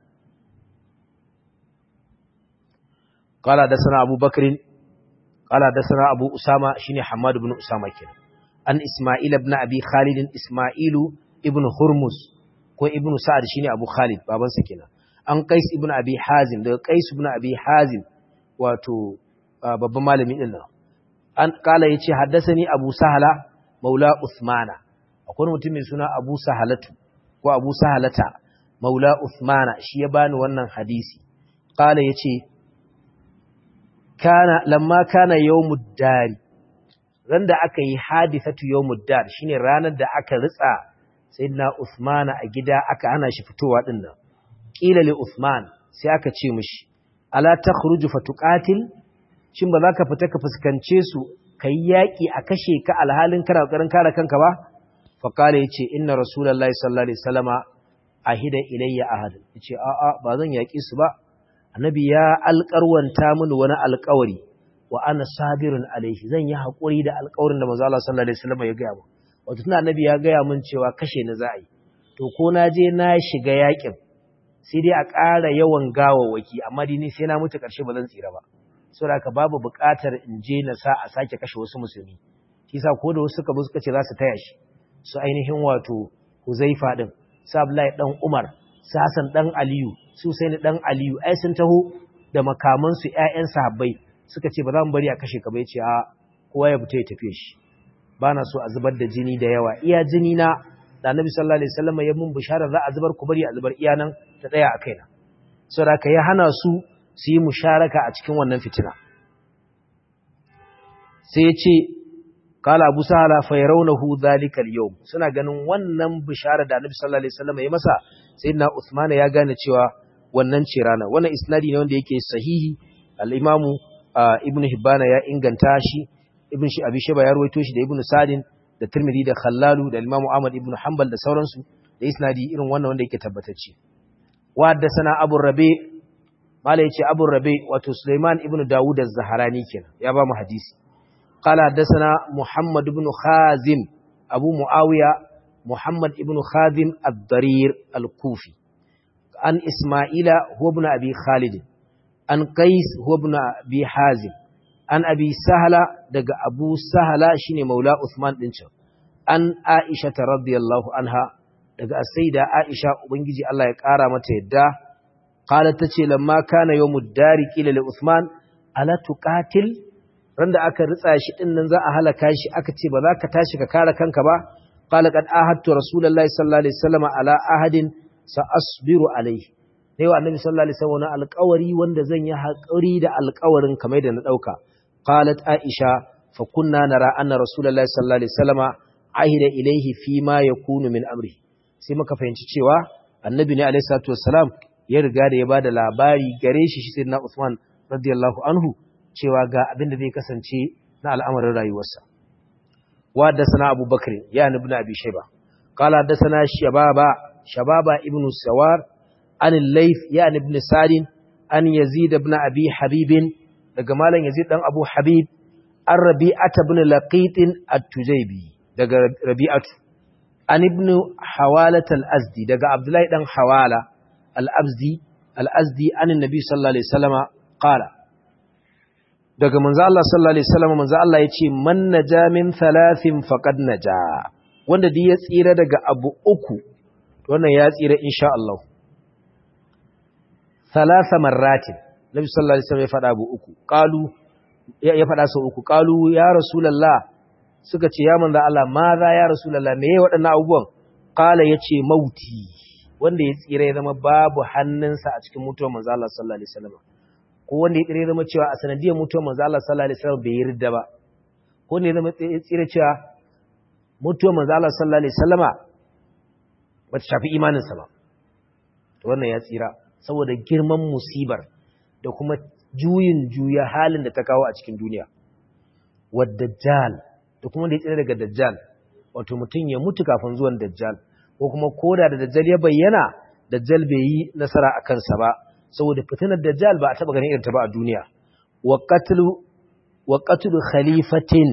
[SPEAKER 1] قال حدثنا أبو بكر قال حدثنا أبو أسامة شيني حماد بن أسامة كده أن إسماعيل بن أبي خالد إسماعيل ابن هرمز كو ابن سعد شيني أبو خالد بابن سكينة أن قيس ابن أبي حازم ده قيس ابن أبي حازم واتو بابا مالمي إلنا أن قال يتي حدثني أبو سهلة مولى أثمان أقول متمن سنة أبو سهلة وأبو سهلة مولى أثمان شيبان ونن حديثي قال يتي kana lamma kana yawmud dari randa aka yi hadithatu yawmud dar shine ranar da aka ritsa sayyidina Uthman a gida aka hana shi fitowa din nan kila li Uthman sai aka ce mishi ala takhruju fatuqatil shin ba za ka fita ka fuskance su kai yaki a kashe ka alhalin kana kokarin kare kanka ba fa kale yace inna rasulullahi sallallahu alaihi wasallama ahida ilayya ahad yace a a ba zan yaki su ba annabi ya alƙarwanta mini wani alƙawari wa ana sabirun alaihi zan yi haƙuri da alƙawarin da manzo Allah sallallahu alaihi wasallam ya gaya min wato tunda annabi ya gaya min cewa kashe ni za a yi to ko na je na shiga yakin sai dai a ƙara yawan gawawaki amma dai ni sai na mutu ƙarshe ba zan tsira ba saboda haka babu buƙatar in je na sa a sake kashe wasu musulmi shi yasa ko da wasu suka zo suka ce za su taya shi su ainihin wato Huzaifa din su Abdullahi dan Umar su Hassan dan Aliyu su Husaini dan Aliyu ai sun taho da makaman su ƴaƴan sahabbai suka ce ba za mu bari a kashe ka ba yace a kowa ya fita ya tafi shi bana so a zubar da jini da yawa iya jini na da Annabi sallallahu alaihi wasallam ya mun bishara za a zubar ku bari a zubar iya nan ta tsaya a kaina saboda ka ya hana su su yi musharaka a cikin wannan fitina sai ya ce kala Abu Sahala fa yarawnahu dhalika al-yawm suna ganin wannan bishara da Annabi sallallahu alaihi wasallam ya masa sayyidina Uthman ya gane cewa wannan ce rana wannan isnadi ne wanda yake sahihi al-Imam Ibn Hibban ya inganta shi Ibn shi Abi Shayba ya rawaito shi da Ibn Sa'd da Tirmidhi da Khallalu da Imam Ahmad ibn Hanbal da sauransu da isnadi irin wannan wanda yake tabbatacce wa haddathana Abu Rabi mala yace Abu Rabi wato Sulaiman ibn Dawud az-Zahrani kenan ya ba mu hadisi قال حدثنا محمد بن خازم أبو معاوية محمد بن خازم الضرير الكوفي عن إسماعيل هو ابن أبي خالد عن قيس هو ابن أبي حازم عن أبي سهلة دق أبو سهلة شين مولى عثمان بن شو عن عائشة رضي الله عنها دق السيدة عائشة وبنجي الله يقارى متى قالت تشي لما كان يوم الدار إلى لعثمان ألا تقاتل randa aka ritsa shi din nan za a halaka shi aka ce ba za ka tashi ka kare kanka ba qala qad ahadtu rasulullahi sallallahu alaihi wasallam ala ahadin sa asbiru alaihi dai wa annabi sallallahu alaihi wasallam alƙawari wanda zan yi haƙuri da alƙawarin kamar da na dauka qalat aisha fa kunna nara anna rasulullahi sallallahu alaihi wasallam ahida ilaihi fi ma yakunu min amri sai muka fahimci cewa annabi ne alaihi salatu wassalam ya riga da ya bada labari gare shi shi sayyidina Usman radiyallahu anhu cewa ga abin da zai kasance na al'amarin rayuwarsa. Wa haddasana Abu Bakr ya ibn Abi Shayba. Qala haddasana Shababa, Shababa ibn Sawar, an al-Layth ya ibn Sa'd, an Yazid ibn Abi Habib, daga malam Yazid dan Abu Habib, an Rabi'at ibn Laqit at-Tujaybi, daga Rabi'atu. An ibn Hawalat al-Azdi, daga Abdullah dan Hawala al-Azdi, al-Azdi an Nabi sallallahu alaihi wasallam qala daga manzo Allah sallallahu alaihi wasallam manzo Allah yace man naja min thalathin faqad naja wanda duk ya tsira daga abu uku to wannan ya tsira insha Allah thalatha marratin Nabi sallallahu alaihi wasallam ya fada abu uku qalu ya fada sau uku qalu ya rasulullah suka ce ya manzo Allah ma za ya rasulullah meye waɗannan abubuwan qala yace mauti wanda ya tsira ya zama babu hannunsa a cikin mutuwar manzo Allah sallallahu alaihi wasallam ko wanda ya tsira zama cewa a sanadiyar mutuwar manzo Allah sallallahu alaihi wasallam bai yarda ba ko ne zama tsira cewa mutuwar manzo Allah sallallahu alaihi wasallama ba ta shafi imaninsa ba to wannan ya tsira saboda girman musibar da kuma juyin juya halin da ta kawo a cikin duniya wad dajjal da kuma da ya tsira daga dajjal wato mutum ya mutu kafin zuwan dajjal ko kuma koda da dajjal ya bayyana dajjal bai yi nasara a kansa ba saboda fitinar dajjal ba a taba ganin irin ta ba a duniya wa qatlu wa qatlu khalifatin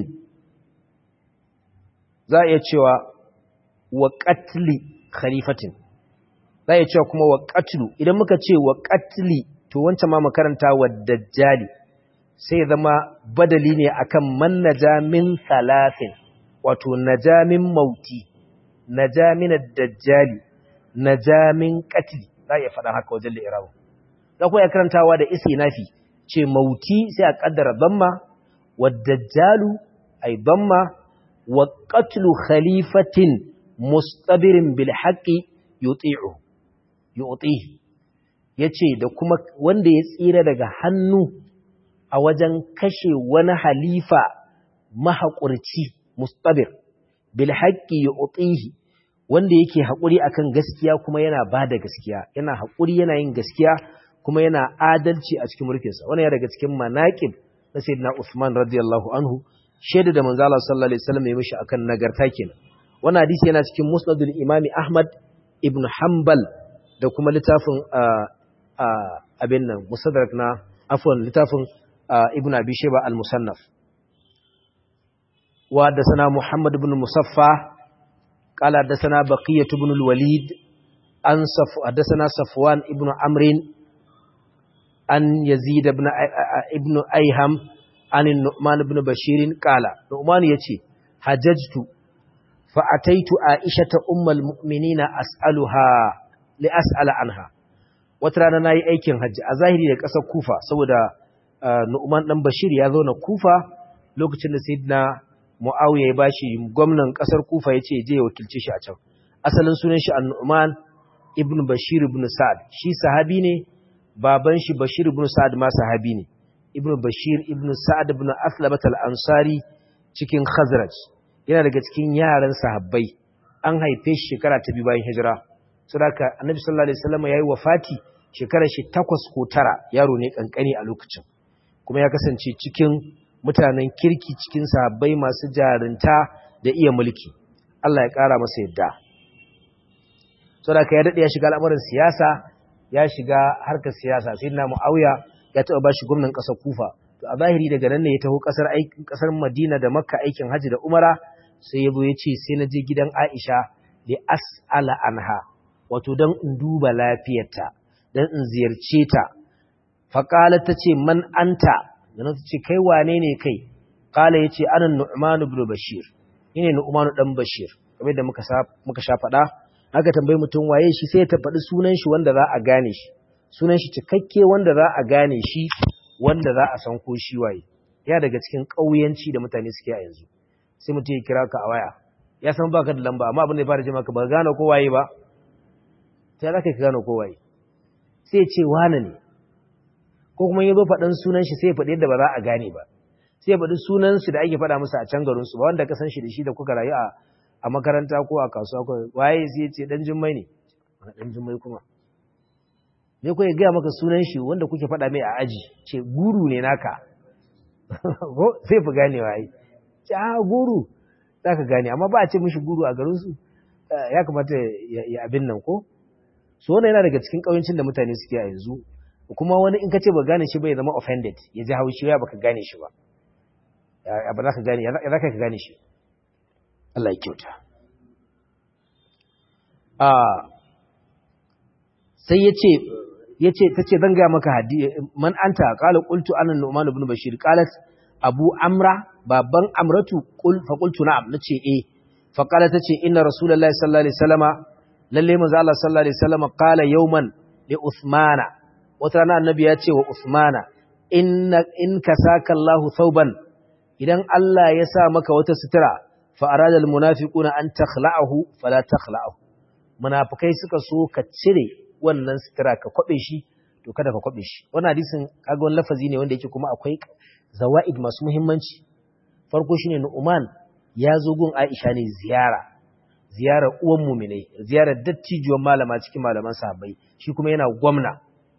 [SPEAKER 1] za a iya cewa wa qatli khalifatin za a iya cewa kuma wa qatlu idan muka ce wa qatli to wancan ma makaranta wa dajjali sai ya zama badali ne akan man najamin salatin wato najamin mauti najamin ad-dajjali najamin qatli za a iya faɗa haka wajen li'irabu da kuma ya karantawa da istinafi ce mauti sai a kaddara damma wa dajjalu ay damma wa qatlu khalifatin mustabirin bil haqqi yuti'u yu'tihi yace da kuma wanda ya tsira daga hannu a wajen kashe wani halifa mahaƙurci mustabir bil haqqi yu'tihi wanda yake haƙuri akan gaskiya kuma yana bada gaskiya yana haƙuri yana yin gaskiya kuma yana adalci a cikin mulkinsa wannan ya daga cikin manaqib na sayyidina Uthman radiyallahu anhu shaida da manzo Allah sallallahu alaihi wasallam ya mishi akan nagarta kenan wannan hadisi yana cikin musnadul imami Ahmad ibn Hanbal da kuma littafin abin nan musaddarak na afwan littafin ibn Abi Shayba al-Musannaf wa hadathana Muhammad ibn Musaffa qala hadathana Baqiyah ibn al-Walid an Saf hadathana Safwan ibn Amr an Yazid ibn ibn Ayham an Nu'man ibn Bashir qala Nu'man yace hajjatu fa ataitu Aisha ummul mu'minina as'aluha li as'ala anha wata rana nayi aikin hajji a zahiri da kasar Kufa saboda Nu'man dan Bashir ya zo na Kufa lokacin da Sayyidina Muawiya ya bashi gwamnan kasar Kufa yace je ya wakilce shi a can asalin sunan shi An-Nu'man ibn Bashir ibn Sa'ad shi sahabi ne baban shi Bashir ibn Sa'ad ma sahabi ne ibn Bashir ibn Sa'ad ibn Aslamat al-Ansari cikin Khazraj yana daga cikin yaran sahabbai an haife shi shekara ta biyu bayan hijira saboda Annabi sallallahu alaihi wasallam yayi wafati shekarar shi takwas ko tara yaro ne kankani a lokacin kuma ya kasance cikin mutanen kirki cikin sahabbai masu jarinta da iya mulki Allah ya kara masa yadda saboda ya dade ya shiga al'amuran siyasa ya shiga harkar siyasa sayyidina Muawiya ya taba bashi gwamnatin kasar Kufa to a zahiri daga nan ne ya taho kasar aikin kasar Madina da Makka aikin haji da Umara sai yabo yace sai na je gidan Aisha li as'ala anha wato dan in duba lafiyarta dan in ziyarce ta fa qalat tace man anta dan tace kai wane ne kai qala yace ana Nu'man ibn Bashir ine Nu'man dan Bashir kamar da muka sa muka sha fada aka tambayi mutum waye shi sai ta faɗi sunan shi wanda za a gane shi sunan shi cikakke wanda za a gane shi wanda za a san ko shi waye ya daga cikin ƙauyanci da mutane suke a yanzu sai mutum ya kira ka a waya ya san baka da lamba amma abin da ya fara jima ka ba gane ko waye ba sai za ka gane ko waye sai ya ce wane ne ko kuma ya zo faɗin sunan shi sai ya faɗi yadda ba za a gane ba sai ya faɗi sunan su da ake faɗa musu a can garin su ba wanda ka san shi da shi da kuka rayu a a makaranta ko a kasuwa ko waye sai ya ce dan jummai ne dan jummai kuma me ko ya ga maka sunan shi wanda kuke faɗa mai a aji ce guru ne naka ko sai fi gane waye ce a guru zaka gane amma ba a ce mishi guru a garin su ya kamata ya abin nan ko so wannan yana daga cikin kauyancin da mutane suke a yanzu kuma wani in ka ce ba gane shi ba ya zama offended ya ji haushi ya baka gane shi ba ya ba za ka gane ya za ka gane shi Allah ya kyauta. Sai ya ce, ya ce, ta ce, zan gaya maka hadi, man anta, ƙala ƙultu anan Nu'man ibn Bashir, ƙalat Abu Amra, babban Amratu, fa ƙultu na'am, na ce, eh, fa ƙala ta ce, inna Rasulallah sallallahu Alaihi Wasallama, lalle manzo Allah sallallahu Alaihi Wasallama, ƙala yauman li Uthmana, wata rana annabi ya ce wa Uthmana, in ka saka Allahu thauban, idan Allah ya sa maka wata sutura, fa'arada al-munafiquna an takhla'ahu fala takhla'ahu munafikai suka so ka cire wannan sutura ka kwabe shi to kada ka kwabe shi wannan hadisin kaga wannan lafazi ne wanda yake kuma akwai zawaid masu muhimmanci farko shine Nu'man ya zo gun Aisha ne ziyara ziyara uwan mu'minai ziyarar dattijuwar malama cikin malaman sahabbai shi kuma yana gwamna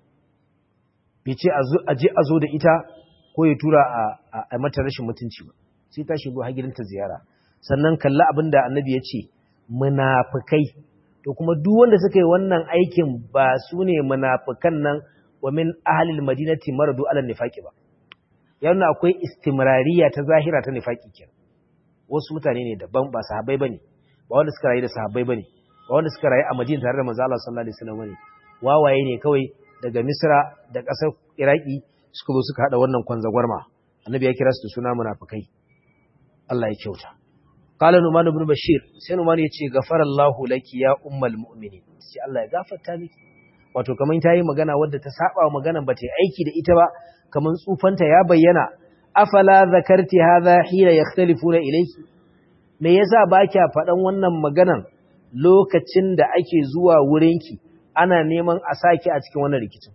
[SPEAKER 1] bai ce a je a zo da ita ko ya tura a mata rashin mutunci ba sai ta shigo har gidanta ziyara sannan kalla abin da annabi ya ce munafikai to kuma duk wanda suka yi wannan aikin ba su ne munafikan nan wa min ahlil madinati maradu ala nifaqi ba yana akwai istimrariya ta zahira ta nifaqi kenan wasu mutane ne daban ba sahabbai bane ba wanda suka rayu da sahabbai bane ba wanda suka rayu a Madina tare da manzo Allah sallallahu alaihi wasallam bane wawaye ne kawai daga Misra da ƙasar Iraki suka zo suka hada wannan kwanzagwarma annabi ya kira su da suna munafikai Allah ya kyauta qala Nu'man ibn Bashir sai Nu'man ya ce ghafarallahu laki ya ummul mu'minin sai Allah ya gafarta miki wato kaman tayi magana wadda ta saba wa maganan bata yi aiki da ita ba kaman tsufanta ya bayyana afala zakarti hadha hina yakhtalifuna ilayki me yasa ba kya fadan wannan maganan lokacin da ake zuwa wurinki ana neman a saki a cikin wannan rikicin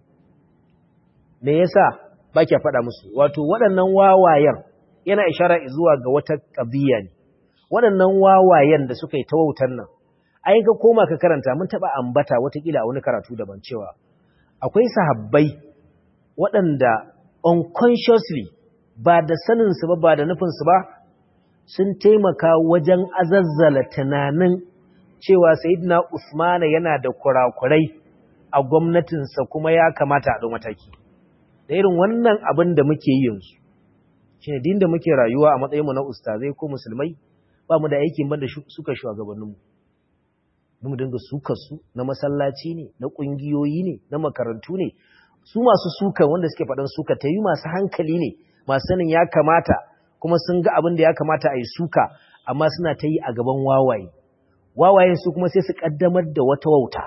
[SPEAKER 1] me yasa ba kya fada musu wato waɗannan wawayen yana ishara zuwa ga wata qadiya ne waɗannan wawayen da suka yi tawautan nan ai ga koma ka karanta mun taba ambata watakila a wani karatu daban cewa akwai sahabbai waɗanda unconsciously ba da sanin su ba ba da nufin su ba sun taimaka wajen azazzala tunanin cewa sayyidina Usman yana da kurakurai a gwamnatinsa kuma ya kamata a ɗau mataki da irin wannan abin da muke yi yanzu shine din da muke rayuwa a matsayin mu na ustazai ko musulmai ba mu da aikin banda suka shugabanninmu mu dinga sukar su na masallaci ne na kungiyoyi ne na makarantu ne su masu suka wanda suke faɗan suka ta yi masu hankali ne masu sanin ya kamata kuma sun ga abin da ya kamata a yi suka amma suna ta yi a gaban wawaye wawayen su kuma sai su kaddamar da wata wauta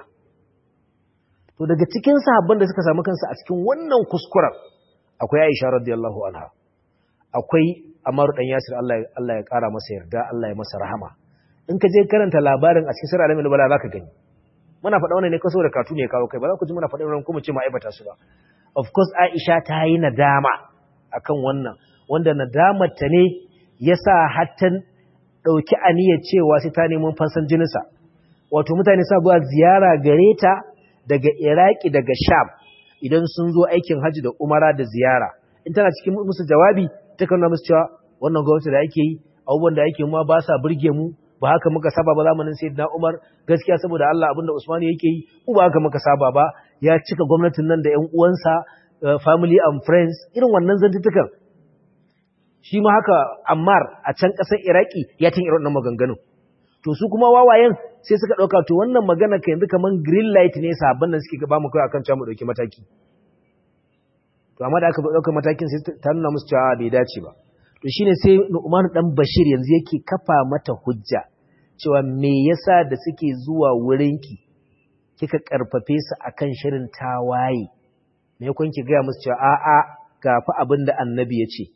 [SPEAKER 1] to daga cikin sahabban da suka samu kansu a cikin wannan kuskuren akwai Aisha radiyallahu anha akwai Ammar dan Yasir Allah Allah ya kara masa yarda Allah ya masa rahama in ka je karanta labarin a cikin sirr alamin bala zaka gani muna faɗa wannan ne kaso da katu ne kawo kai ba za ku ji muna faɗa wannan kuma ce ma aibata su ba of course Aisha ta yi nadama akan wannan wanda nadamar ta ne yasa hatta dauki aniyar cewa sai ta nemi fansan jininsa wato mutane sa zuwa ziyara gare ta daga Iraki daga Sham idan sun zo aikin haji da umara da ziyara in tana cikin musu jawabi ta kan musu cewa wannan gwamnati da ake yi abubuwan da ake ma ba sa burge mu ba haka muka saba ba zamanin Sayyidina Umar gaskiya saboda Allah abinda Usman yake yi ko ba haka muka saba ba ya cika gwamnatin nan da ƴan uwansa family and friends irin wannan zantutukan shi ma haka Ammar a can ƙasar Iraki ya tin irin wannan maganganun to su kuma wawayen sai suka dauka to wannan magana kai yanzu kaman green light ne sabon nan suke ba mu kai akan cewa mu dauki mataki to amma da aka dauka matakin sai ta nuna musu cewa bai dace ba to shine sai Nu'man dan Bashir yanzu yake kafa mata hujja cewa me yasa da suke zuwa wurinki kika karfafe su akan shirin tawaye me yakon ki ga musu cewa a'a gafi abinda annabi ya ce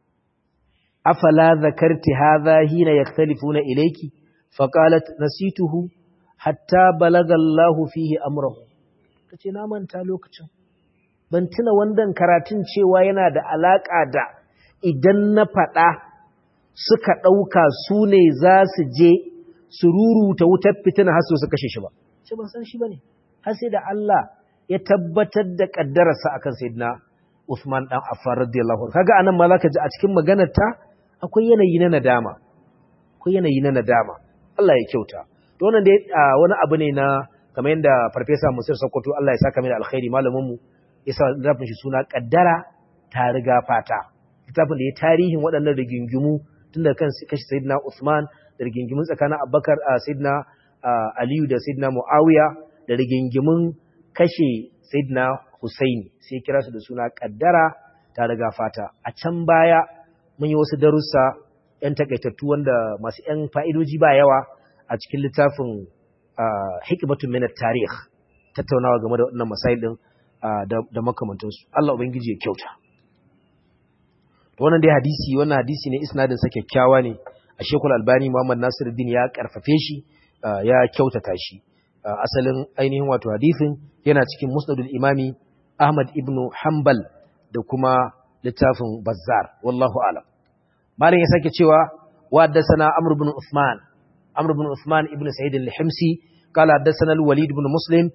[SPEAKER 1] afala zakarti hadha hina yaktalifuna ilayki faqalat nasituhu hatta balaga Allahu fihi amrahu tace na manta lokacin ban tuna wannan karatun cewa yana da alaka da idan na faɗa suka ɗauka su ne za su je su ruruta wutar fitina har su kashe shi ba. Ce ban san shi ba ne, har sai da Allah ya tabbatar da ƙaddararsa akan Sayyidina Uthman ɗan Affan radiyallahu anhu. Kaga anan ma za ka ji a cikin maganar ta akwai yanayi na nadama. Akwai yanayi na nadama. Allah ya kyauta. To wannan dai wani abu ne na kamar yadda Farfesa Musir Sokoto Allah ya saka mai da alkhairi malamin mu ya sa zafin shi suna ƙaddara ta riga fata. Littafin da ya tarihin waɗannan rigingimu tun da kan kashi Sayyidina Uthman da rigingimun tsakanin Abubakar a Sayyidina Aliyu da Sayyidina Muawiya da rigingimun kashe Sayyidina Husaini sai kira su da suna kaddara ta riga fata a can baya mun yi wasu darussa yan takaitattu wanda masu yan fa'idoji ba yawa a cikin littafin Hikmatun min at-Tarikh tattaunawa game da wannan masail din da makamantansu Allah ubangiji ya kyauta wannan dai hadisi wannan hadisi ne isnadin sa kyakkyawa ne a Sheikhul Albani Muhammad Nasiruddin ya karfafe shi ya kyautata shi asalin ainihin wato hadisin yana cikin Musnadul Imami Ahmad ibn Hanbal da kuma littafin Bazzar wallahu a'lam malam ya sake cewa wa haddathana Amr ibn Uthman Amr ibn Uthman ibn Sa'id al-Himsi qala haddathana al-Walid ibn Muslim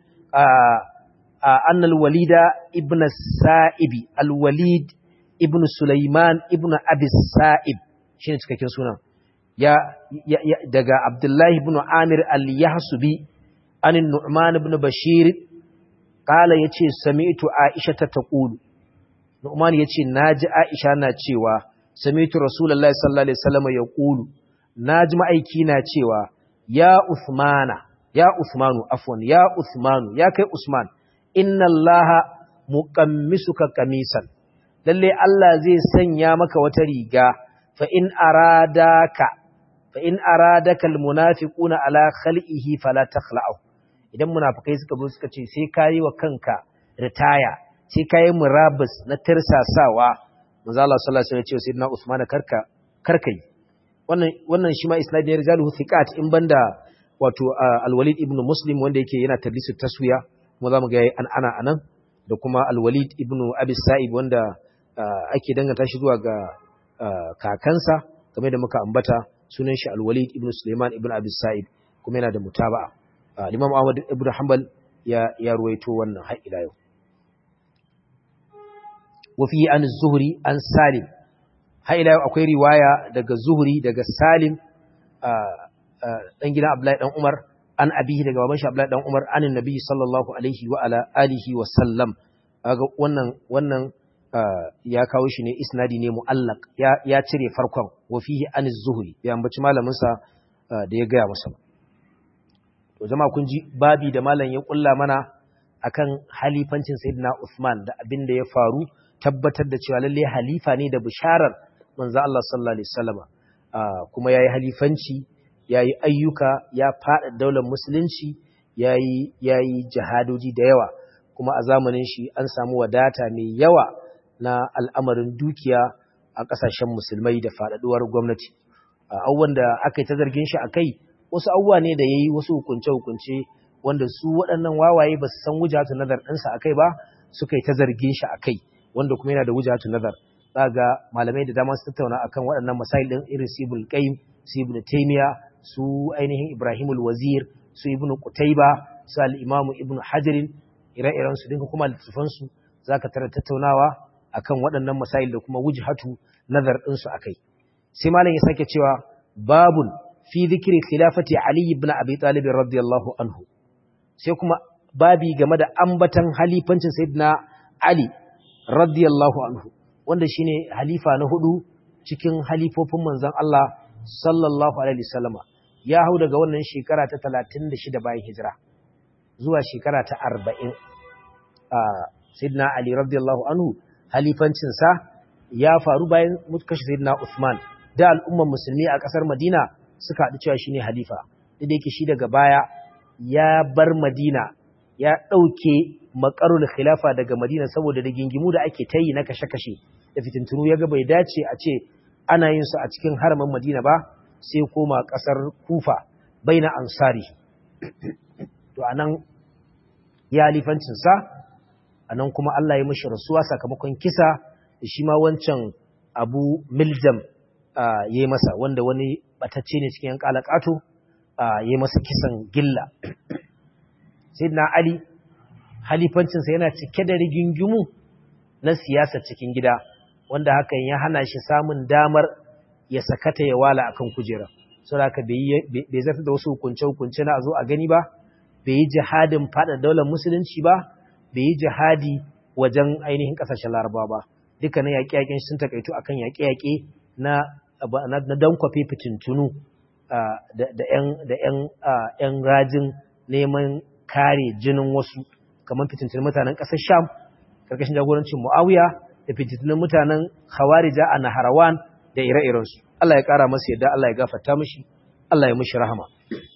[SPEAKER 1] anna al-Walid ibn Sa'ibi al-Walid ibn Sulaiman ibn Abi Sa'ib shine cikakken sunan ya, ya, ya daga Abdullahi ibn Amir al-Yahsubi an Nu'man ibn Bashir kala yace sami'tu Aisha ta taqulu Nu'man yace naji Aisha na cewa sami'tu Rasulullahi sallallahu alaihi wasallam yaqulu naji ma'aiki na cewa ya Uthmana ya Uthmanu afwan ya Uthmanu ya kai Usman inna Allaha muqammisuka qamisan lalle Allah zai sanya maka wata riga fa in aradaka fa in aradaka almunafiquna ala khal'ihi fala takhla'u idan munafikai suka zo suka ce sai kai wa kanka ritaya sai kai murabus na tirsasawa manzo Allah sallallahu alaihi wasallam ya ce sayyidina Usman karka karkai wannan wannan shi ma isnad ne rijaluhu thiqat in banda wato al-Walid ibn Muslim wanda yake yana tadlisu taswiya kuma zamu ga an ana anan da kuma al-Walid ibn Abi Sa'ib wanda ake danganta shi zuwa ga kakansa kamar da muka ambata sunan shi al-Walid ibn Sulaiman ibn Abi Sa'ib kuma yana da mutaba'a Imam Ahmad ibn Hanbal ya ya ruwaito wannan har ila yau wa fi an az-Zuhri an Salim har ila yau akwai riwaya daga Zuhri daga Salim dan gidan Abdullahi dan Umar an abihi daga baban shi Abdullahi dan Umar anin Nabi sallallahu alaihi wa ala alihi wa sallam kaga wannan wannan ya kawo shi ne isnadi ne mu'allaq ya ya cire farkon wa fihi an az-Zuhri ya ambaci malamin sa da ya gaya masa to jama'a kun ji babi da malam ya kulla mana akan halifancin sayyidina Uthman da abin da ya faru, tabbatar da cewa lalle halifa ne da bisharar manzo Allah sallallahu alaihi wasallama kuma yayi halifanci, yayi ayyuka, ya fada daular musulunci, yayi yayi jihadoji da yawa, kuma a zamanin shi an samu wadata mai yawa na al'amarin dukiya a kasashen musulmai da fadaduwar gwamnati. Abubuwan da aka yi ta zargin shi akai wasu abubuwa ne da yayi wasu hukunce hukunce wanda su waɗannan wawaye ba su san wujatu nazar ɗinsa akai ba, suka yi ta zargin shi akai, wanda kuma yana da wujatu nazar. Zaga malamai da dama su tattauna akan waɗannan masail din irin su Ibn Qayyim, su Ibn Taymiyyah, su ainihin Ibrahim al-Wazir, su Ibn Qutayba, su al-Imam Ibn Hajar, ire-iren su dinka kuma littafan su zaka tara tattaunawa akan waɗannan masail da kuma wujhatu nazar din su akai. Sai malam ya sake cewa babun fi dhikri khilafati Ali ibn Abi Talib radiyallahu anhu. Sai kuma babi game da ambatan halifancin Sayyidina Ali radiyallahu anhu, wanda shine halifa na hudu cikin halifofin manzon Allah sallallahu alaihi wasallama. Ya hau daga wannan shekara ta talatin da shida bayan hijira zuwa shekara ta arba'in. Ah Sayyidina Ali radiyallahu anhu halifancin sa ya faru bayan mutkashin Sayyidina Uthman. Da al'umman musulmi a kasar Madina suka haɗu cewa shine halifa. Da yake shi daga baya ya bar Madina, ya dauke makarul khilafa daga Madina saboda da gingimu da ake tayi na kashe-kashe da fitintunu yaga bai dace a ce ana yin su a cikin haramin Madina ba, sai koma kasar Kufa baina ansari. To anan ya lifancin sa, anan kuma Allah ya mishi rasuwa sakamakon kisa da shi ma wancan Abu Miljam yayi masa, wanda wani batacce ne cikin yan kalakato yayi masa kisan gilla. Sayyidina Ali halifancinsa yana cike da rigingimu na siyasa cikin gida, wanda hakan ya hana shi samun damar ya sakata ya wala akan kujera. Saboda haka bai zartar da wasu hukunce-hukunce na a zo a gani ba, bai yi jihadin fada daular musulunci ba, bai yi jihadi wajen ainihin kasashen Larabawa ba. Dukkanin yaƙe-yaƙen sun takaitu akan yaƙe-yaƙe na na dankwafe fitintunu da ‘yan rajin neman kare jinin wasu, kamar fitintunan mutanen ƙasar Sham ƙarƙashin jagorancin Muawiya, da fitintunan mutanen Khawarija a Naharawan da ire-irensu. Allah ya ƙara masa yadda, Allah ya gafarta mishi, Allah ya mishi rahama.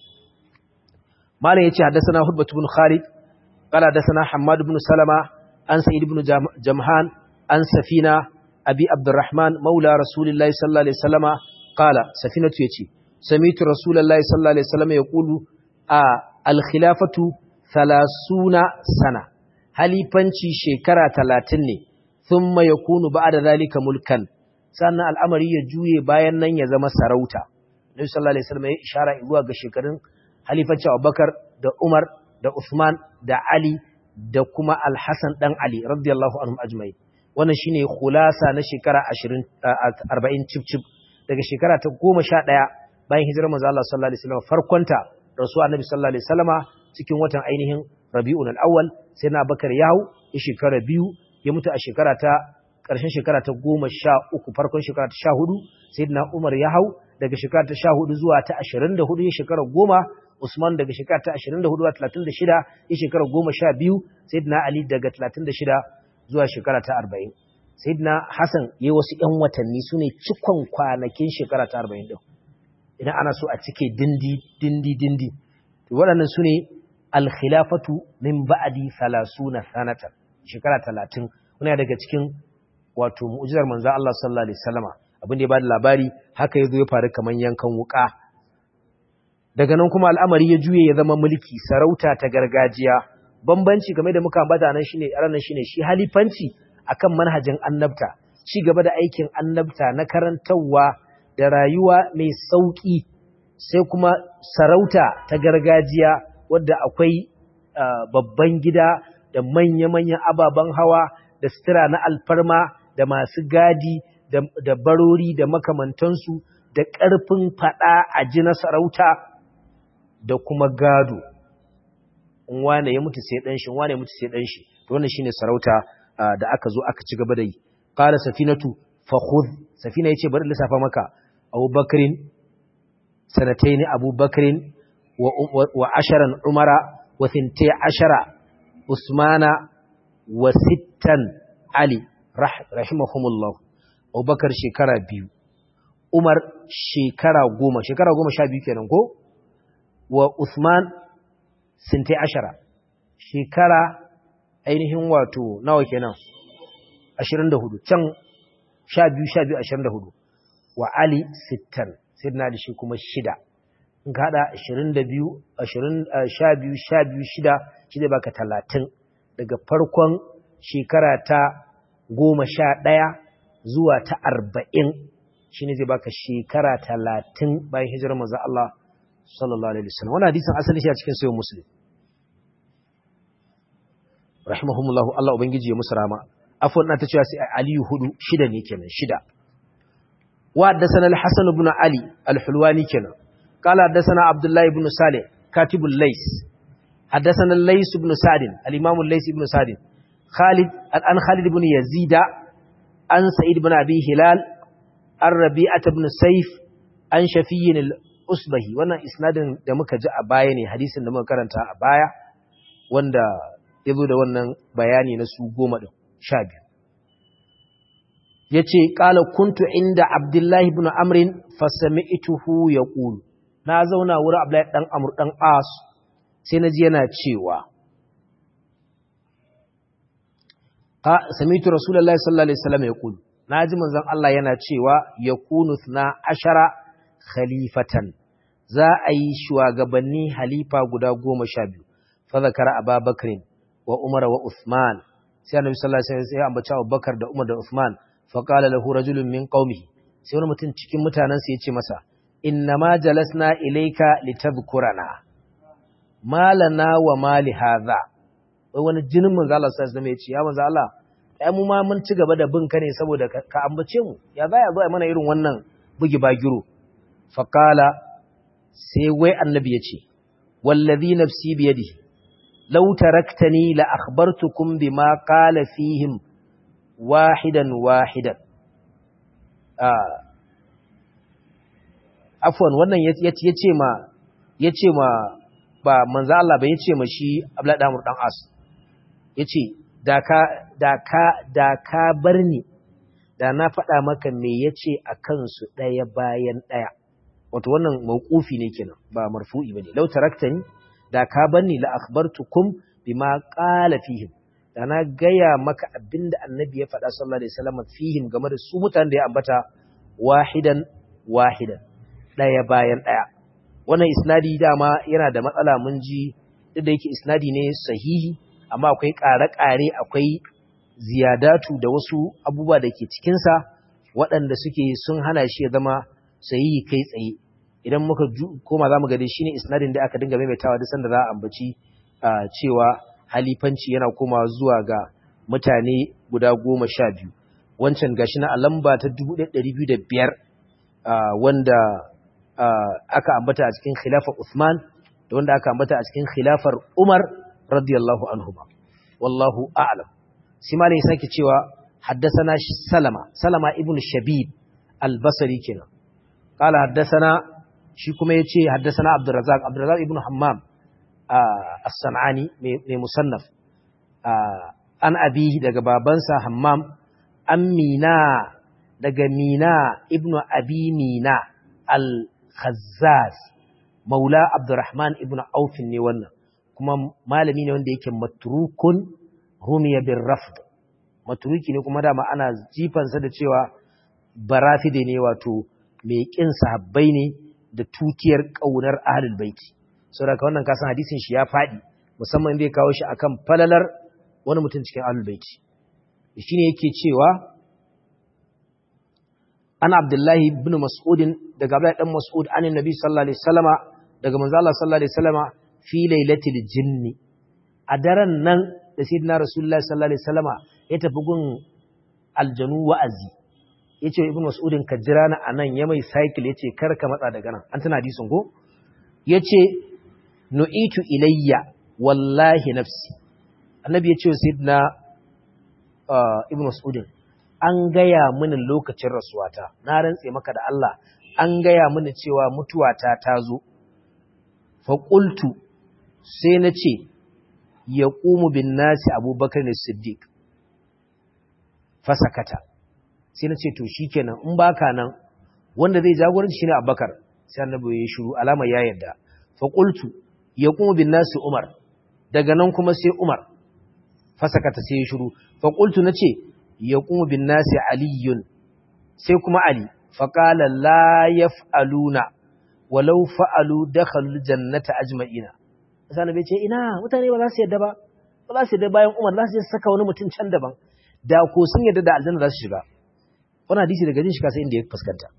[SPEAKER 1] Malam yace haddathana Hudbah ibn Khalid qala haddathana Hammad ibn Salama an Sa'id ibn Jamhan an Safina Abi Abdurrahman maula Rasulillahi sallallahu alaihi wasallama qala, Safinatu yace sami'tu Rasulullahi sallallahu alaihi wasallama yaqulu a al-khilafatu thalathuna sana, halifanci shekara talatin ne, thumma yakunu ba'da zalika mulkan, sannan al'amari ya juye bayan nan ya zama sarauta. Nabi sallallahu alaihi wasallam ya ishara zuwa ga shekarun halifanci Abubakar da Umar da Uthman da Ali da kuma Al-Hasan dan Ali radiyallahu anhum ajma'in. Wannan shine khulasa na shekara ashirin arba'in cif cif, daga shekara ta goma sha ɗaya bayan hijirar manzo Allah sallallahu alaihi wasallam, farkonta rasuwa Annabi sallallahu alaihi wasallama cikin watan ainihin Rabiul Awwal, sai na Bakar ya hau ya shekara biyu, ya mutu a shekara ta ƙarshen shekara ta goma sha uku farkon shekara ta sha hudu. Sayyidina Umar ya hau daga shekara ta sha hudu zuwa ta ashirin da hudu, ya shekara goma. Usman daga shekara ta ashirin da hudu zuwa talatin da shida, ya shekara goma sha biyu. Sayyidina Ali daga talatin da shida zuwa shekara ta arba'in. Sayyidina Hassan ya yi wasu ‘yan watanni su ne cikon kwanakin shekara ta arba'in ɗin, idan ana so a cike dindi dindi dindi. Waɗannan su ne alkhilafatu min ba'di salasuna sanatan, shekara talatin. Wani daga cikin wato mu'jizar manzo Allah sallallahu alaihi wasallama, abin da ya bada labari haka yazo ya faru kaman yankan wuka. Daga nan kuma al'amari ya juye ya zama mulki, sarauta ta gargajiya. Bambanci game da muka ambata nan shine ranan shine shi halifanci akan manhajin annabta, ci gaba da aikin annabta na karantawa da rayuwa mai sauki, sai kuma sarauta ta gargajiya wadda akwai babban gida da manya-manyan ababen hawa da sutura na alfarma da masu gadi da barori da makamantansu da ƙarfin faɗa a ji na sarauta da kuma gado. In wane ya mutu sai ɗanshi, wane ya mutu sai ɗanshi. To wannan shine sarauta da aka zo aka ci gaba da yi. Qala Safinatu fa khudh, Safina yace bari lissafa maka Abu Bakrin sanataini Abu Bakrin wa wa asharan Umara wa thintai ashara Usmana wa sittan Ali rahimahumullah. Abubakar shekara biyu, Umar shekara goma, shekara goma sha biyu kenan ko? Wa Usman sintai ashara, shekara ainihin wato nawa kenan? ashirin da hudu, can sha biyu sha biyu ashirin da hudu. Wa Ali sittan, sai na da shi kuma shida. In ka haɗa ashirin da biyu, ashirin, sha biyu, sha biyu, shida, shi zai baka talatin. Daga farkon shekara ta goma sha ɗaya zuwa ta arba'in, shi ne zai baka shekara talatin bayan hijirar manzon Allah sallallahu alaihi wasallam. Wannan hadisin asali shi a cikin sahih Muslim. Rahimahumullahu, Allah ubangiji ya musu rama. Afwan na ta cewa sai Aliyu hudu, shida ne kenan, shida. Wa haddathana al-Hasan ibn Ali al-Hulwani kenan. Qala haddathana Abdullah ibn Salih katibul Lays. Haddathana al-Lays ibn Sa'd, al-Imam al-Lays ibn Sa'd. Khalid an Khalid ibn Yazid an Sa'id ibn Abi Hilal an Rabi'ah ibn Sayf an Shafiy al-Usbahi. Wannan isnadin da muka ji a baya ne, hadisin da muka karanta a baya wanda yazo da wannan bayani na su goma din sha biyu. Yace qala kuntu inda Abdullah ibn Amr fasami'tuhu yaqulu. Na zauna wurin Abdullah dan Amr dan As sai naji yana cewa ka sami'tu Rasulullahi sallallahu alaihi wasallam yaqulu. Naji manzon Allah yana cewa yakunu thna ashara khalifatan. Za a yi shugabanni halifa guda goma sha biyu. Fa zakara Abubakar wa Umar wa Uthman. Sai Annabi sallallahu alaihi wasallam ya ambaci Abubakar da Umar da Uthman. Fa qala lahu rajulun min qaumihi. Sai wani mutum cikin mutanansa ya ce masa, innama jalasna ilayka litadhkurana malana wa mali hadha. Wai wani jinin manzo Allah sallallahu alaihi wasallam ya ce, ya manzo Allah, ai mu ma mun ci gaba da bin ka ne saboda ka ambace mu, ya za ya zo ai mana irin wannan bugi bagiro. Fa qala, sai wai annabi ya ce, wallazi nafsi bi yadihi law taraktani la akhbartukum bima qala fihim wahidan wahidan. ah afwan wannan yace ma yace ma ba manzo Allah ba, yace ma shi Abdullah dan Amr dan As, yace da ka da ka da ka barni da na faɗa maka me yace akan su daya bayan daya. Wato wannan mauqufi ne kenan, ba marfu'i bane. Law taraktani, da ka barni la akhbartukum bima qala fihim, da na gaya maka abinda annabi ya faɗa sallallahu alaihi wasallam fihim game da su mutanen da ya ambata wahidan wahidan, daya bayan daya. Wannan isnadi dama yana da matsala, mun ji duk da yake isnadi ne sahihi, amma akwai ƙare-ƙare, akwai ziyadatu da wasu abubuwa da ke cikinsa waɗanda suke sun hana shi ya zama sahihi kai tsaye. Idan muka koma za mu gade shi ne isnadin da aka dinga maimaitawa duk sanda za a ambaci cewa halifanci yana komawa zuwa ga mutane guda goma sha biyu. Wancan gashi na a lamba ta dubu ɗaya ɗari biyu da biyar wanda aka ambata a cikin khilafar Uthman da wanda aka ambata a cikin khilafar Umar radiyallahu anhuma. Wallahu a'lam. Sai malai sake cewa haddathana Salama, Salama ibn Shabib al-Basri kenan. Qala haddathana, shi kuma yace haddathana Abdurrazzaq, Abdurrazzaq ibn Hammam as-San'ani mai musannaf, an abi daga babansa Hammam, an Mina daga Mina ibn Abi Mina al-Khazzaz, maula Abdurrahman ibn Auf ne wannan, kuma malami ne wanda yake matrukun rumiya bin rafd. Matruki ne kuma dama ana jifansa da cewa barafide ne, wato mai kin sahabbai ne da tutiyar kaunar ahlul baiti. Saboda wannan kasan hadisin shi ya fadi, musamman bai kawo shi akan falalar wani mutum cikin ahlul baiti. Shine yake cewa ana Abdullahi ibn Mas'ud daga Abdullahi dan Mas'ud anin Nabi sallallahu alaihi wasallama, daga manzo Allah sallallahu alaihi wasallama, fi lailatul jinni, a daren nan da sayyidina Rasulullahi sallallahu alaihi wasallama ya tafi gun aljanu wa'azi. Yace ibn Mas'udin ka jira na anan, ya mai cycle yace kar ka matsa daga nan. An tana hadisin ko? Yace nu'itu ilayya wallahi nafsi. Annabi yace sayyidina ibn Mas'udin, an gaya mini lokacin rasuwata, na rantse maka da Allah, an gaya mini cewa mutuwata ta zo. Fa qultu, sai na ce yaqumu bin nasi Abubakar as-Siddiq fasakata sai nace to shikenan in baka nan wanda zai jagoranci shine Abubakar sai annabi ya shiru alama ya yarda fa qultu yaqumu bin nasi Umar daga nan kuma sai Umar fasakata sai ya shiru fa qultu nace yaqumu bin nasi Aliyun sai kuma Ali fa qala la yaf'aluna walau fa'alu dakhalul jannata ajma'ina sai annabi ce ina mutane ba za su yarda ba ba za su yarda bayan Umar za su je saka wani mutum can daban da ko sun yarda da aljanna za su shiga wannan hadisi daga jin shiga sai inda ya fuskanta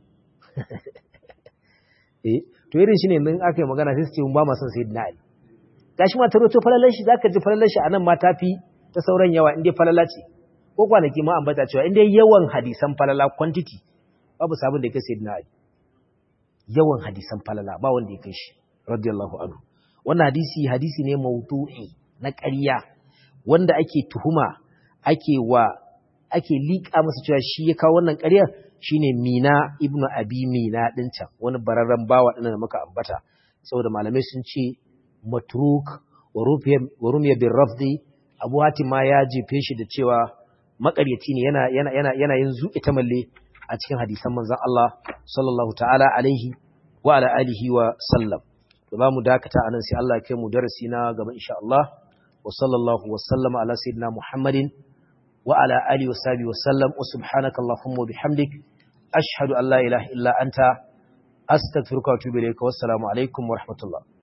[SPEAKER 1] eh to irin shine in aka yi magana sai su ce mun ba ma son sayyidina Ali gashi ma taroto falalan shi zaka ji falalan shi anan ma tafi ta sauran yawa inda falala ce ko kwanaki ma ambata cewa inda yawan hadisan falala quantity babu sabon da yake sayyidina Ali yawan hadisan falala ba wanda ya kai shi radiyallahu anhu wannan hadisi hadisi ne maudu'i na ƙarya wanda ake tuhuma ake wa ake liƙa masa cewa shi ya kawo wannan ƙarya shine Mina ibnu Abi Mina din can wani bararran bawa din da muka ambata saboda malamai sun ce matruk wa rufiya wa rumiya bir rafdi Abu Hatim ma ya jefe shi da cewa makaryaci ne yana yana yana yana yin zuƙi ta malle a cikin hadisan manzon Allah sallallahu ta'ala alaihi wa ala alihi wa sallam to zamu dakata anan sai Allah ya kai mu darasi na gaba insha Allah wa sallallahu wa sallama ala sayyidina Muhammadin wa ala alihi wa sahbihi wa sallam wa subhanaka allahumma wa bihamdik ashhadu an la ilaha illa anta astaghfiruka wa atubu ilayka wassalamu alaikum wa rahmatullah